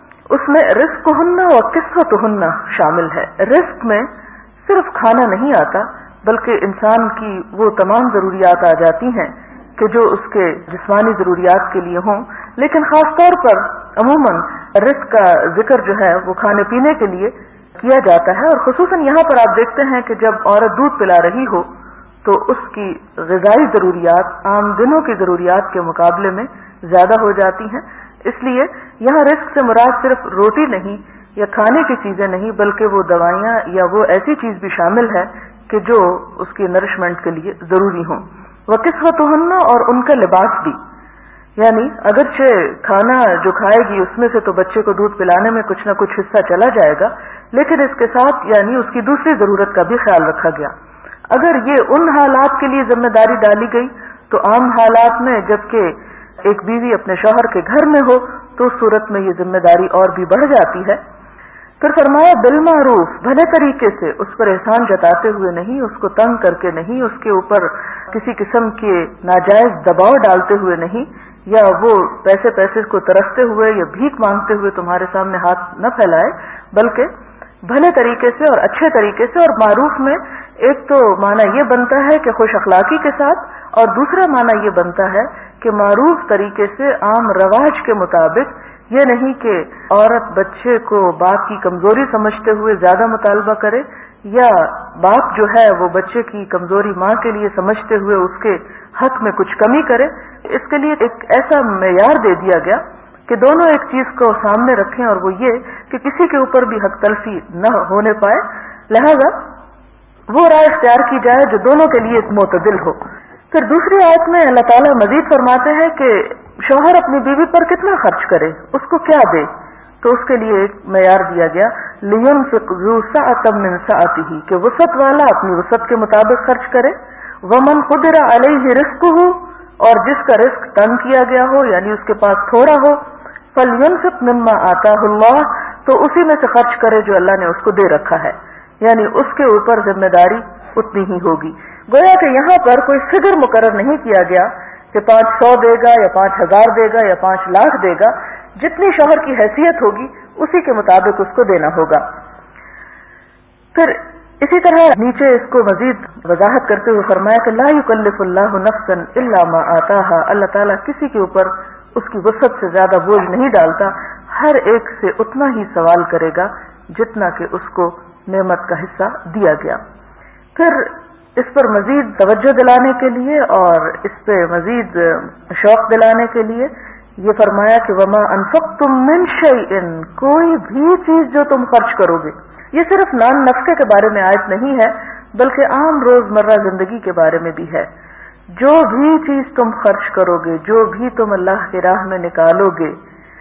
اس میں رزقہن و کسوتہن شامل ہے۔ رزق میں صرف کھانا نہیں آتا بلکہ انسان کی وہ تمام ضروریات آ جاتی ہیں کہ جو اس کے جسمانی ضروریات کے لیے ہوں، لیکن خاص طور پر عموماً رزق کا ذکر جو ہے وہ کھانے پینے کے لیے کیا جاتا ہے، اور خصوصاً یہاں پر آپ دیکھتے ہیں کہ جب عورت دودھ پلا رہی ہو تو اس کی غذائی ضروریات عام دنوں کی ضروریات کے مقابلے میں زیادہ ہو جاتی ہیں۔ اس لیے یہاں رزق سے مراد صرف روٹی نہیں یا کھانے کی چیزیں نہیں بلکہ وہ دوائیاں یا وہ ایسی چیز بھی شامل ہے کہ جو اس کی نرشمنٹ کے لیے ضروری ہوں۔ وَكِسْوَتُهُنَّ، اور ان کا لباس بھی، یعنی اگرچہ کھانا جو کھائے گی اس میں سے تو بچے کو دودھ پلانے میں کچھ نہ کچھ حصہ چلا جائے گا، لیکن اس کے ساتھ یعنی اس کی دوسری ضرورت کا بھی خیال رکھا گیا۔ اگر یہ ان حالات کے لیے ذمہ داری ڈالی گئی تو عام حالات میں جبکہ ایک بیوی اپنے شوہر کے گھر میں ہو تو اس صورت میں یہ ذمہ داری اور بھی بڑھ جاتی ہے۔ پھر فرمایا بالمعروف، بھلے طریقے سے، اس پر احسان جتاتے ہوئے نہیں، اس کو تنگ کر کے نہیں، اس کے اوپر کسی قسم کے ناجائز دباؤ ڈالتے ہوئے نہیں، یا وہ پیسے کو ترستے ہوئے یا بھیک مانگتے ہوئے تمہارے سامنے ہاتھ نہ پھیلائے، بلکہ بھلے طریقے سے اور اچھے طریقے سے۔ اور معروف میں ایک تو معنی یہ بنتا ہے کہ خوش اخلاقی کے ساتھ، اور دوسرا معنی یہ بنتا ہے کہ معروف طریقے سے عام رواج کے مطابق، یہ نہیں کہ عورت بچے کو باپ کی کمزوری سمجھتے ہوئے زیادہ مطالبہ کرے، یا باپ جو ہے وہ بچے کی کمزوری ماں کے لیے سمجھتے ہوئے اس کے حق میں کچھ کمی کرے۔ اس کے لیے ایک ایسا معیار دے دیا گیا کہ دونوں ایک چیز کو سامنے رکھیں، اور وہ یہ کہ کسی کے اوپر بھی حق تلفی نہ ہونے پائے، لہذا وہ رائے اختیار کی جائے جو دونوں کے لیے معتدل ہو۔ پھر دوسری آیت میں اللہ تعالیٰ مزید فرماتے ہیں کہ شوہر اپنی بیوی پر کتنا خرچ کرے، اس کو کیا دے، تو اس کے لیے ایک معیار دیا گیا لِيُنْفِقْ ذُو سَعَةٍ مِّن سَعَتِهِ، کہ وسعت والا اپنی وسعت کے مطابق خرچ کرے۔ وَمَنْ قُدِرَ عَلَيْهِ رِزْقُهُ، اور جس کا رزق تنگ کیا گیا ہو یعنی اس کے پاس تھوڑا ہو، فَلْيُنْفِقْ مِمَّا آتَاهُ اللَّهُ، تو اسی میں سے خرچ کرے جو اللہ نے اس کو دے رکھا ہے، یعنی اس کے اوپر ذمہ داری اتنی ہی ہوگی۔ گویا کہ یہاں پر کوئی فگر مقرر نہیں کیا گیا کہ 500 دے گا یا 5000 دے گا یا 5 لاکھ دے گا، جتنی شوہر کی حیثیت ہوگی اسی کے مطابق اس کو دینا ہوگا۔ پھر اسی طرح نیچے اس کو مزید وضاحت کرتے ہوئے فرمایا کہ لا یکلف اللہ نفسا الا ما آتاہا، اللہ تعالیٰ کسی کے اوپر اس کی وسعت سے زیادہ بوجھ نہیں ڈالتا، ہر ایک سے اتنا ہی سوال کرے گا جتنا کہ اس کو نعمت کا حصہ دیا گیا۔ پھر اس پر مزید توجہ دلانے کے لیے اور اس پہ مزید شوق دلانے کے لیے یہ فرمایا کہ وما انفقتم من شیء، کوئی بھی چیز جو تم خرچ کرو گے، یہ صرف نان نفقے کے بارے میں آیت نہیں ہے بلکہ عام روزمرہ زندگی کے بارے میں بھی ہے۔ جو بھی چیز تم خرچ کرو گے، جو بھی تم اللہ کی راہ میں نکالو گے،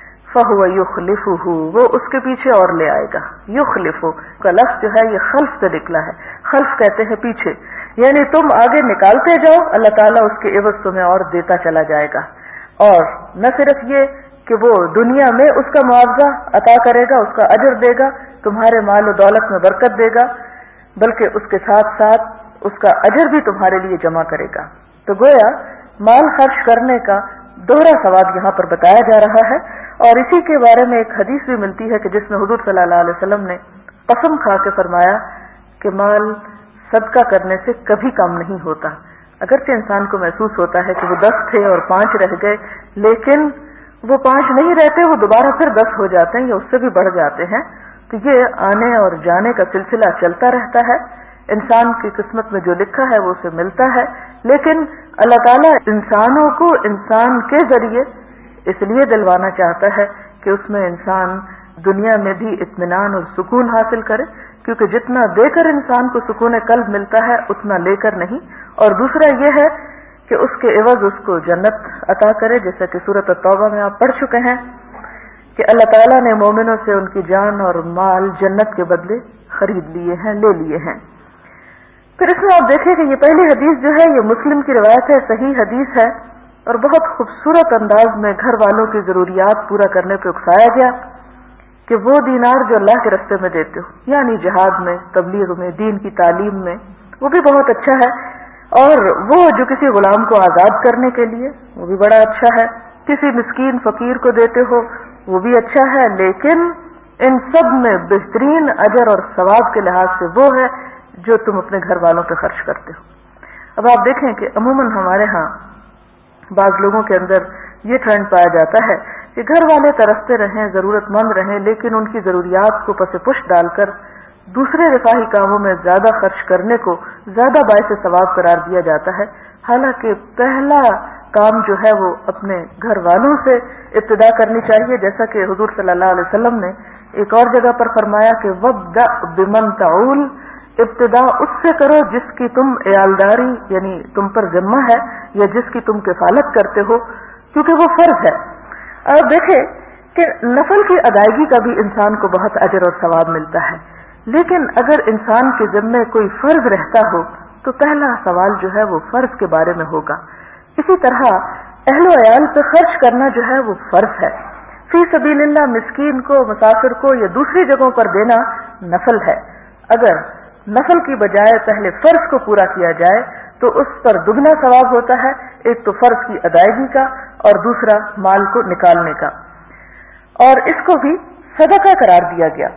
فہو یخلفہ، وہ اس کے پیچھے اور لے آئے گا۔ یخلفہ کا لفظ جو ہے یہ خلف سے نکلا ہے، خلف کہتے ہیں پیچھے، یعنی تم آگے نکالتے جاؤ، اللہ تعالیٰ اس کے عوض تمہیں اور دیتا چلا جائے گا۔ اور نہ صرف یہ کہ وہ دنیا میں اس کا معاوضہ عطا کرے گا، اس کا اجر دے گا، تمہارے مال و دولت میں برکت دے گا، بلکہ اس کے ساتھ ساتھ اس کا اجر بھی تمہارے لیے جمع کرے گا۔ تو گویا مال خرچ کرنے کا دوہرا ثواب یہاں پر بتایا جا رہا ہے، اور اسی کے بارے میں ایک حدیث بھی ملتی ہے کہ جس میں حضور صلی اللہ علیہ وسلم نے قسم کھا کے فرمایا کہ مال صدقہ کرنے سے کبھی کم نہیں ہوتا۔ اگرچہ انسان کو محسوس ہوتا ہے کہ وہ 10 تھے اور 5 رہ گئے، لیکن وہ 5 نہیں رہتے، وہ دوبارہ پھر 10 ہو جاتے ہیں یا اس سے بھی بڑھ جاتے ہیں۔ تو یہ آنے اور جانے کا سلسلہ چلتا رہتا ہے، انسان کی قسمت میں جو لکھا ہے وہ اسے ملتا ہے، لیکن اللہ تعالیٰ انسانوں کو انسان کے ذریعے اس لیے دلوانا چاہتا ہے کہ اس میں انسان دنیا میں بھی اطمینان اور سکون حاصل کرے، کیونکہ جتنا دے کر انسان کو سکون قلب ملتا ہے اتنا لے کر نہیں۔ اور دوسرا یہ ہے کہ اس کے عوض اس کو جنت عطا کرے، جیسا کہ سورۃ التوبہ میں آپ پڑھ چکے ہیں کہ اللہ تعالیٰ نے مومنوں سے ان کی جان اور مال جنت کے بدلے خرید لیے ہیں، لے لیے ہیں۔ پھر اس میں آپ دیکھیں کہ یہ پہلی حدیث جو ہے یہ مسلم کی روایت ہے، صحیح حدیث ہے، اور بہت خوبصورت انداز میں گھر والوں کی ضروریات پورا کرنے پہ اکسایا گیا کہ وہ دینار جو اللہ کے راستے میں دیتے ہو، یعنی جہاد میں، تبلیغ میں، دین کی تعلیم میں، وہ بھی بہت اچھا ہے، اور وہ جو کسی غلام کو آزاد کرنے کے لیے وہ بھی بڑا اچھا ہے، کسی مسکین فقیر کو دیتے ہو وہ بھی اچھا ہے، لیکن ان سب میں بہترین اجر اور ثواب کے لحاظ سے وہ ہے جو تم اپنے گھر والوں پہ خرچ کرتے ہو۔ اب آپ دیکھیں کہ عموماً ہمارے ہاں بعض لوگوں کے اندر یہ ٹرینڈ پایا جاتا ہے کہ گھر والے ترستے رہیں، ضرورت مند رہیں، لیکن ان کی ضروریات کو پس پشت ڈال کر دوسرے رفاہی کاموں میں زیادہ خرچ کرنے کو زیادہ باعث ثواب قرار دیا جاتا ہے، حالانکہ پہلا کام جو ہے وہ اپنے گھر والوں سے ابتدا کرنی چاہیے، جیسا کہ حضور صلی اللہ علیہ وسلم نے ایک اور جگہ پر فرمایا کہ وَابْدَأْ بِمَنْ تَعُولُ، ابتدا اس سے کرو جس کی تم عیالداری یعنی تم پر ذمہ ہے یا جس کی تم کفالت کرتے ہو، کیونکہ وہ فرض ہے۔ اور دیکھیں کہ نفل کی ادائیگی کا بھی انسان کو بہت اجر اور ثواب ملتا ہے، لیکن اگر انسان کے ذمے کوئی فرض رہتا ہو تو پہلا سوال جو ہے وہ فرض کے بارے میں ہوگا۔ اسی طرح اہل و عیال پہ خرچ کرنا جو ہے وہ فرض ہے، فی سبیل اللہ مسکین کو، مسافر کو یا دوسری جگہوں پر دینا نفل ہے۔ اگر نفل کی بجائے پہلے فرض کو پورا کیا جائے تو اس پر دگنا ثواب ہوتا ہے، ایک تو فرض کی ادائیگی کا اور دوسرا مال کو نکالنے کا، اور اس کو بھی صدقہ قرار دیا گیا،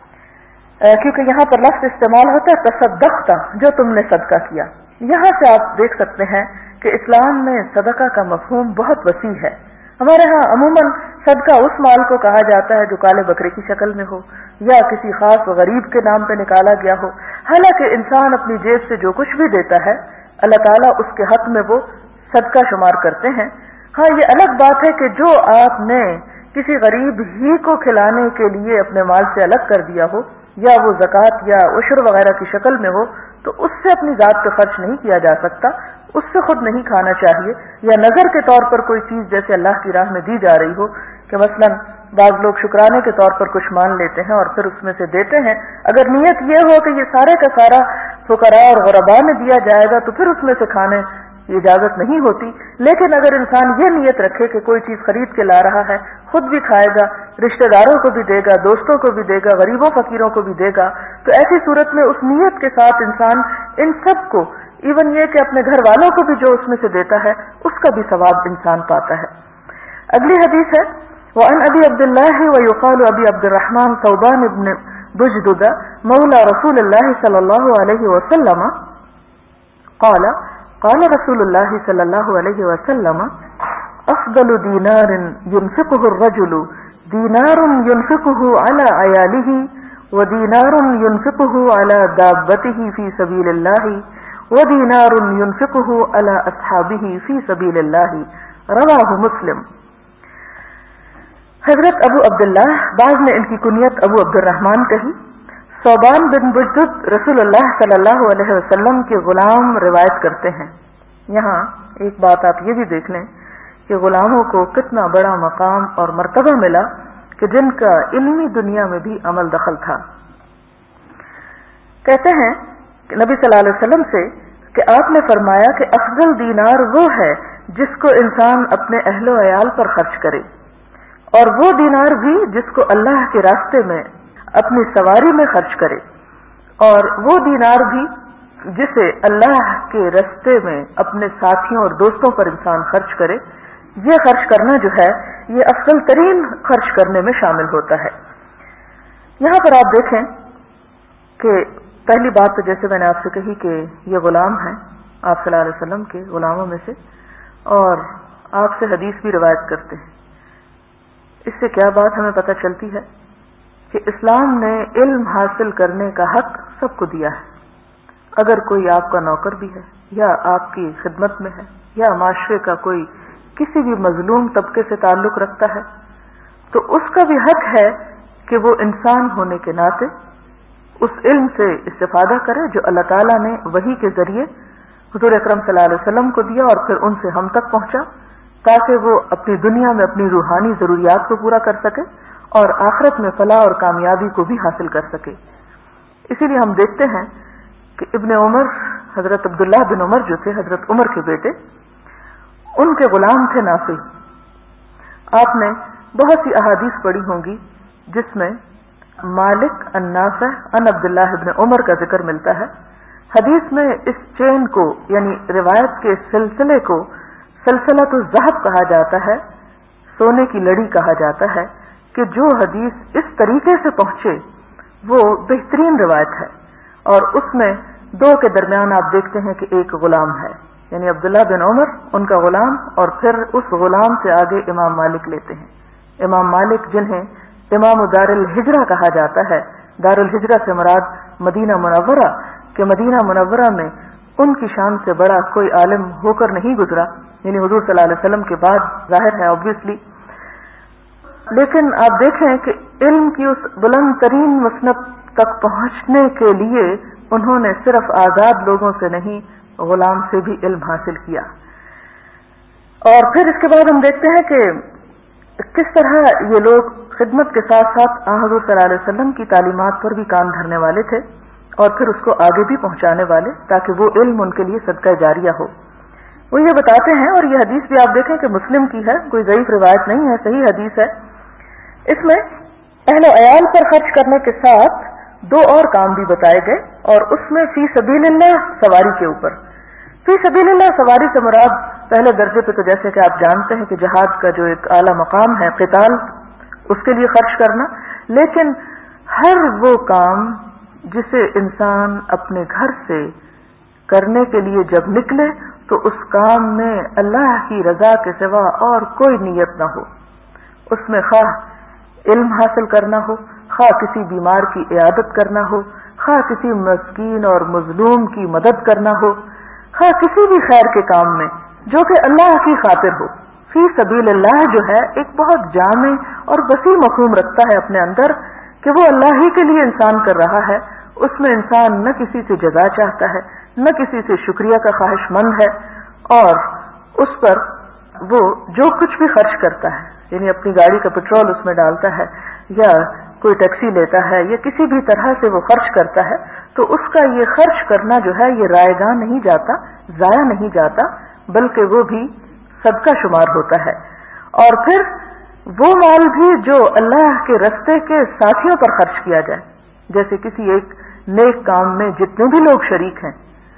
کیونکہ یہاں پر لفظ استعمال ہوتا ہے تصدقت، جو تم نے صدقہ کیا۔ یہاں سے آپ دیکھ سکتے ہیں کہ اسلام میں صدقہ کا مفہوم بہت وسیع ہے۔ ہمارے ہاں عموماً صدقہ اس مال کو کہا جاتا ہے جو کالے بکرے کی شکل میں ہو یا کسی خاص غریب کے نام پہ نکالا گیا ہو، حالانکہ انسان اپنی جیب سے جو کچھ بھی دیتا ہے اللہ تعالیٰ اس کے حق میں وہ صدقہ شمار کرتے ہیں۔ ہاں یہ الگ بات ہے کہ جو آپ نے کسی غریب ہی کو کھلانے کے لیے اپنے مال سے الگ کر دیا ہو یا وہ زکوٰۃ یا عشر وغیرہ کی شکل میں ہو تو اس سے اپنی ذات پہ خرچ نہیں کیا جا سکتا، اس سے خود نہیں کھانا چاہیے، یا نظر کے طور پر کوئی چیز جیسے اللہ کی راہ میں دی جا رہی ہو کہ مثلا بعض لوگ شکرانے کے طور پر کچھ مان لیتے ہیں اور پھر اس میں سے دیتے ہیں، اگر نیت یہ ہو کہ یہ سارے کا سارا فقراء اور غرباء میں دیا جائے گا تو پھر اس میں سے کھانے کی اجازت نہیں ہوتی، لیکن اگر انسان یہ نیت رکھے کہ کوئی چیز خرید کے لا رہا ہے، خود بھی کھائے گا، رشتہ داروں کو بھی دے گا، دوستوں کو بھی دے گا، غریبوں فقیروں کو بھی دے گا، تو ایسی صورت میں اس نیت کے ساتھ انسان ان سب کو ایون یہ کہ اپنے گھر والوں کو بھی جو اس میں سے دیتا ہے اس کا بھی ثواب انسان پاتا ہے. اگلی حدیث ہے وعن ابی عبداللہ ویقال ابی عبد الرحمن ثوبان بن بجدد مولى رسول الله صلى الله عليه وسلم قال قال رسول الله صلى الله عليه وسلم افضل دینار ينفقه الرجل دینار ينفقه على عياله ودینار ينفقه على دابته في سبيل الله ودینار ينفقه على اصحابه في سبيل الله رواه مسلم. حضرت ابو عبداللہ، بعض نے ان کی کنیت ابو عبد الرحمن کہی، ثوبان بن بجدد رسول اللہ صلی اللہ علیہ وسلم کے غلام روایت کرتے ہیں. یہاں ایک بات آپ یہ بھی دیکھ لیں کہ غلاموں کو کتنا بڑا مقام اور مرتبہ ملا کہ جن کا علمی دنیا میں بھی عمل دخل تھا. کہتے ہیں کہ نبی صلی اللہ علیہ وسلم سے کہ آپ نے فرمایا کہ افضل دینار وہ ہے جس کو انسان اپنے اہل و عیال پر خرچ کرے، اور وہ دینار بھی جس کو اللہ کے راستے میں اپنی سواری میں خرچ کرے، اور وہ دینار بھی جسے اللہ کے راستے میں اپنے ساتھیوں اور دوستوں پر انسان خرچ کرے. یہ خرچ کرنا جو ہے یہ افضل ترین خرچ کرنے میں شامل ہوتا ہے. یہاں پر آپ دیکھیں کہ پہلی بات تو جیسے میں نے آپ سے کہی کہ یہ غلام ہیں آپ صلی اللہ علیہ وسلم کے غلاموں میں سے، اور آپ سے حدیث بھی روایت کرتے ہیں. اس سے کیا بات ہمیں پتہ چلتی ہے کہ اسلام نے علم حاصل کرنے کا حق سب کو دیا ہے. اگر کوئی آپ کا نوکر بھی ہے یا آپ کی خدمت میں ہے یا معاشرے کا کوئی کسی بھی مظلوم طبقے سے تعلق رکھتا ہے تو اس کا بھی حق ہے کہ وہ انسان ہونے کے ناطے اس علم سے استفادہ کرے جو اللہ تعالیٰ نے وحی کے ذریعے حضور اکرم صلی اللہ علیہ وسلم کو دیا اور پھر ان سے ہم تک پہنچا، تاکہ وہ اپنی دنیا میں اپنی روحانی ضروریات کو پورا کر سکے اور آخرت میں فلاح اور کامیابی کو بھی حاصل کر سکے. اسی لیے ہم دیکھتے ہیں کہ ابن عمر، حضرت عبداللہ بن عمر جو تھے حضرت عمر کے بیٹے، ان کے غلام تھے نافع. آپ نے بہت سی احادیث پڑھی ہوں گی جس میں مالک النافع ان عبداللہ ابن عمر کا ذکر ملتا ہے. حدیث میں اس چین کو یعنی روایت کے سلسلے کو سلسلہ تو الذہب کہا جاتا ہے، سونے کی لڑی کہا جاتا ہے، کہ جو حدیث اس طریقے سے پہنچے وہ بہترین روایت ہے. اور اس میں دو کے درمیان آپ دیکھتے ہیں کہ ایک غلام ہے، یعنی عبداللہ بن عمر ان کا غلام، اور پھر اس غلام سے آگے امام مالک لیتے ہیں. امام مالک جنہیں امام دار الہجرہ کہا جاتا ہے، دار الہجرہ سے مراد مدینہ منورہ، کہ مدینہ منورہ میں ان کی شان سے بڑا کوئی عالم ہو کر نہیں گزرا، یعنی حضور صلی اللہ علیہ وسلم کے بعد ظاہر ہے obviously. لیکن آپ دیکھیں کہ علم کی اس بلند ترین مسند تک پہنچنے کے لیے انہوں نے صرف آزاد لوگوں سے نہیں غلام سے بھی علم حاصل کیا. اور پھر اس کے بعد ہم دیکھتے ہیں کہ کس طرح یہ لوگ خدمت کے ساتھ ساتھ حضور صلی اللہ علیہ وسلم کی تعلیمات پر بھی کان دھرنے والے تھے اور پھر اس کو آگے بھی پہنچانے والے، تاکہ وہ علم ان کے لیے صدقہ جاریہ ہو. وہ یہ بتاتے ہیں، اور یہ حدیث بھی آپ دیکھیں کہ مسلم کی ہے، کوئی ضعیف روایت نہیں ہے، صحیح حدیث ہے. اس میں اہل و عیال پر خرچ کرنے کے ساتھ دو اور کام بھی بتائے گئے، اور اس میں فی سبیل اللہ سواری کے اوپر. فی سبیل اللہ سواری سے مراد پہلے درجے پہ تو جیسے کہ آپ جانتے ہیں کہ جہاد کا جو ایک اعلیٰ مقام ہے قتال، اس کے لیے خرچ کرنا. لیکن ہر وہ کام جسے انسان اپنے گھر سے کرنے کے لیے جب نکلے تو اس کام میں اللہ کی رضا کے سوا اور کوئی نیت نہ ہو، اس میں خواہ علم حاصل کرنا ہو، خواہ کسی بیمار کی عیادت کرنا ہو، خواہ کسی مسکین اور مظلوم کی مدد کرنا ہو، خواہ کسی بھی خیر کے کام میں جو کہ اللہ کی خاطر ہو. فی سبیل اللہ جو ہے ایک بہت جامع اور وسیع مفہوم رکھتا ہے اپنے اندر کہ وہ اللہ ہی کے لیے انسان کر رہا ہے. اس میں انسان نہ کسی سے جزا چاہتا ہے، نہ کسی سے شکریہ کا خواہش مند ہے، اور اس پر وہ جو کچھ بھی خرچ کرتا ہے، یعنی اپنی گاڑی کا پٹرول اس میں ڈالتا ہے یا کوئی ٹیکسی لیتا ہے یا کسی بھی طرح سے وہ خرچ کرتا ہے، تو اس کا یہ خرچ کرنا جو ہے یہ رائے گاہ نہیں جاتا، ضائع نہیں جاتا، بلکہ وہ بھی صدقہ شمار ہوتا ہے. اور پھر وہ مال بھی جو اللہ کے راستے کے ساتھیوں پر خرچ کیا جائے، جیسے کسی ایک نیک کام میں جتنے بھی لوگ شریک ہیں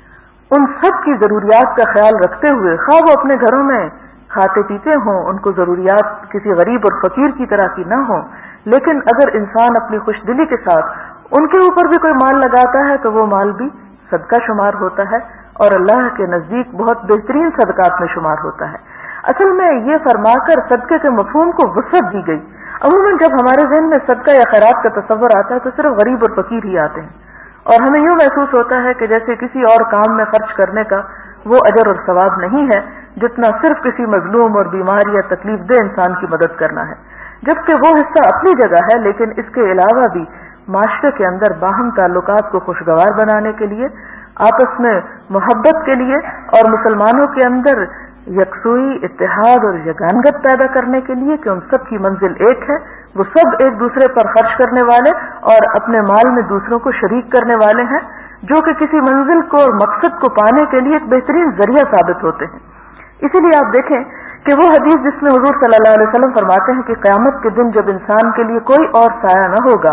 ان سب کی ضروریات کا خیال رکھتے ہوئے، خواہ وہ اپنے گھروں میں کھاتے پیتے ہوں، ان کو ضروریات کسی غریب اور فقیر کی طرح کی نہ ہوں، لیکن اگر انسان اپنی خوش دلی کے ساتھ ان کے اوپر بھی کوئی مال لگاتا ہے تو وہ مال بھی صدقہ شمار ہوتا ہے اور اللہ کے نزدیک بہت بہترین صدقات میں شمار ہوتا ہے۔ اصل میں یہ فرما کر صدقے کے مفہوم کو وسعت دی گئی۔ عموماً جب ہمارے ذہن میں صدقہ یا خیرات کا تصور آتا ہے تو صرف غریب اور فقیر ہی آتے ہیں، اور ہمیں یوں محسوس ہوتا ہے کہ جیسے کسی اور کام میں خرچ کرنے کا وہ اجر اور ثواب نہیں ہے جتنا صرف کسی مظلوم اور بیمار یا تکلیف دہ انسان کی مدد کرنا ہے، جبکہ وہ حصہ اپنی جگہ ہے، لیکن اس کے علاوہ بھی معاشرے کے اندر باہم تعلقات کو خوشگوار بنانے کے لیے، آپس میں محبت کے لیے اور مسلمانوں کے اندر یکسوئی، اتحاد اور یگانگت پیدا کرنے کے لیے کہ ان سب کی منزل ایک ہے، وہ سب ایک دوسرے پر خرچ کرنے والے اور اپنے مال میں دوسروں کو شریک کرنے والے ہیں، جو کہ کسی منزل کو اور مقصد کو پانے کے لیے ایک بہترین ذریعہ ثابت ہوتے ہیں۔ اسی لیے آپ دیکھیں کہ وہ حدیث جس میں حضور صلی اللہ علیہ وسلم فرماتے ہیں کہ قیامت کے دن جب انسان کے لیے کوئی اور سایہ نہ ہوگا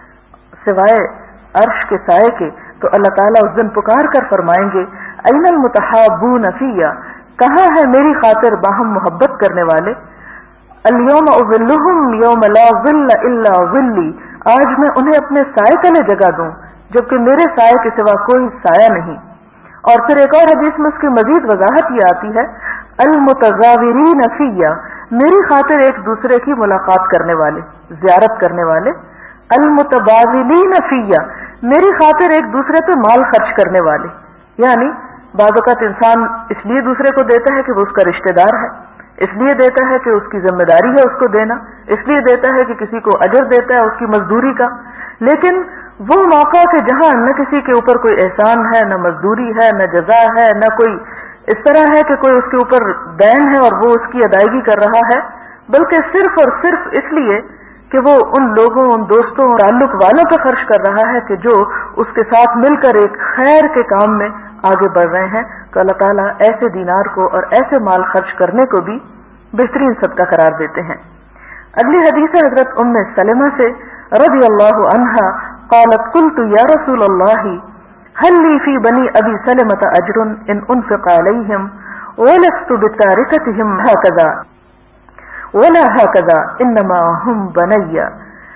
سوائے عرش کے سائے کے، تو اللہ تعالیٰ اس دن پکار کر فرمائیں گے این المتحابون فیّ، کہاں ہے میری خاطر باہم محبت کرنے والے؟ الیوم اظلہم یوم لا ظل الا ظلی، آج میں انہیں اپنے سائے تلے جگہ دوں جبکہ میرے سائے کے سوا کوئی سایہ نہیں۔ اور پھر ایک اور حدیث میں اس کی مزید وضاحت یہ آتی ہے المتزاورین فیّ، میری خاطر ایک دوسرے کی ملاقات کرنے والے، زیارت کرنے والے، المتبادلین فیّ، میری خاطر ایک دوسرے پہ مال خرچ کرنے والے، یعنی بعض اوقات انسان اس لیے دوسرے کو دیتا ہے کہ وہ اس کا رشتہ دار ہے، اس لیے دیتا ہے کہ اس کی ذمہ داری ہے اس کو دینا، اس لیے دیتا ہے کہ کسی کو اجر دیتا ہے اس کی مزدوری کا، لیکن وہ موقع کہ جہاں نہ کسی کے اوپر کوئی احسان ہے، نہ مزدوری ہے، نہ جزا ہے، نہ کوئی اس طرح ہے کہ کوئی اس کے اوپر دین ہے اور وہ اس کی ادائیگی کر رہا ہے، بلکہ صرف اور صرف اس لیے کہ وہ ان لوگوں، ان دوستوں، تعلق والوں پہ خرچ کر رہا ہے کہ جو اس کے ساتھ مل کر ایک خیر کے کام میں آگے بڑھ رہے ہیں، تو اللہ تعالیٰ ایسے دینار کو اور ایسے مال خرچ کرنے کو بھی بہترین صدقہ قرار دیتے ہیں۔ اگلی حدیث ہے حضرت ام سلمہ سے رضی اللہ عنہا قالت قلت یا رسول اللہ هل لي في بني ابي سلمة اجر ان انفق عليهم ولست بتاركتهم هكذا ولا هكذا انما هم بني،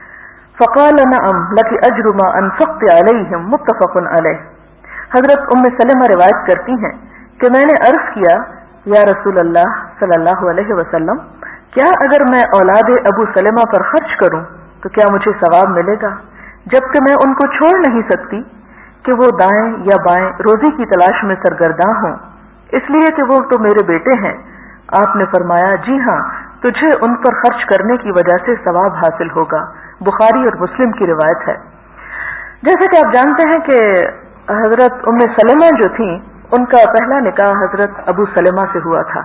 فقال نعم لك اجر ما انفقت عليهم، متفق علیہ۔ حضرت ام سلمہ روایت کرتی ہیں کہ میں نے عرض کیا یا رسول اللہ صلی اللہ علیہ وسلم، کیا اگر میں اولاد ابو سلمہ پر خرچ کروں تو کیا مجھے ثواب ملے گا، جبکہ میں ان کو چھوڑ نہیں سکتی کہ وہ دائیں یا بائیں روزی کی تلاش میں سرگرداں ہوں، اس لیے کہ وہ تو میرے بیٹے ہیں۔ آپ نے فرمایا جی ہاں، تجھے ان پر خرچ کرنے کی وجہ سے ثواب حاصل ہوگا، بخاری اور مسلم کی روایت ہے۔ جیسا کہ آپ جانتے ہیں کہ حضرت ام سلمہ جو تھیں ان کا پہلا نکاح حضرت ابو سلمہ سے ہوا تھا،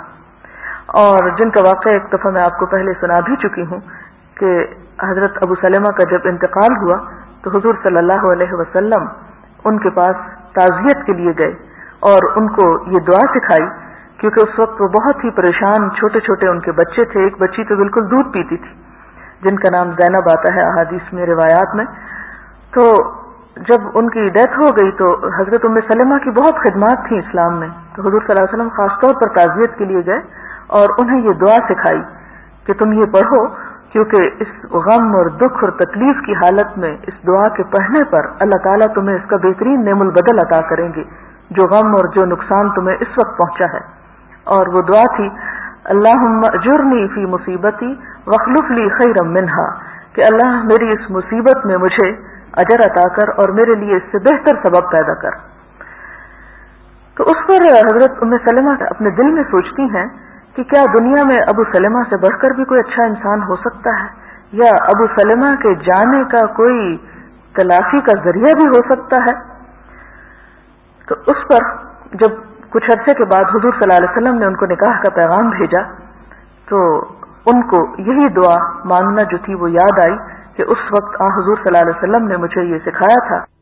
اور جن کا واقعہ ایک دفعہ میں آپ کو پہلے سنا بھی چکی ہوں کہ حضرت ابو سلمہ کا جب انتقال ہوا تو حضور صلی اللہ علیہ وسلم ان کے پاس تعزیت کے لیے گئے اور ان کو یہ دعا سکھائی، کیونکہ اس وقت وہ بہت ہی پریشان، چھوٹے چھوٹے ان کے بچے تھے، ایک بچی تو بالکل دودھ پیتی تھی جن کا نام زینب آتا ہے احادیث میں، روایات میں۔ تو جب ان کی ڈیتھ ہو گئی تو حضرت ام سلمہ کی بہت خدمات تھیں اسلام میں، تو حضور صلی اللہ علیہ وسلم خاص طور پر تعزیت کے لیے گئے اور انہیں یہ دعا سکھائی کہ تم یہ پڑھو، کیونکہ اس غم اور دکھ اور تکلیف کی حالت میں اس دعا کے پڑھنے پر اللہ تعالیٰ تمہیں اس کا بہترین نعم البدل عطا کریں گے، جو غم اور جو نقصان تمہیں اس وقت پہنچا ہے۔ اور وہ دعا تھی اللہم اجرنی فی مصیبتی واخلف لی خیرا منہا، کہ اللہ میری اس مصیبت میں مجھے اجر عطا کر اور میرے لیے اس سے بہتر سبب پیدا کر۔ تو اس پر حضرت ام سلمہ اپنے دل میں سوچتی ہیں کہ کیا دنیا میں ابو سلمہ سے بڑھ کر بھی کوئی اچھا انسان ہو سکتا ہے، یا ابو سلمہ کے جانے کا کوئی تلافی کا ذریعہ بھی ہو سکتا ہے۔ تو اس پر جب کچھ عرصے کے بعد حضور صلی اللہ علیہ وسلم نے ان کو نکاح کا پیغام بھیجا تو ان کو یہی دعا مانگنا جو تھی وہ یاد آئی کہ اس وقت حضور صلی اللہ علیہ وسلم نے مجھے یہ سکھایا تھا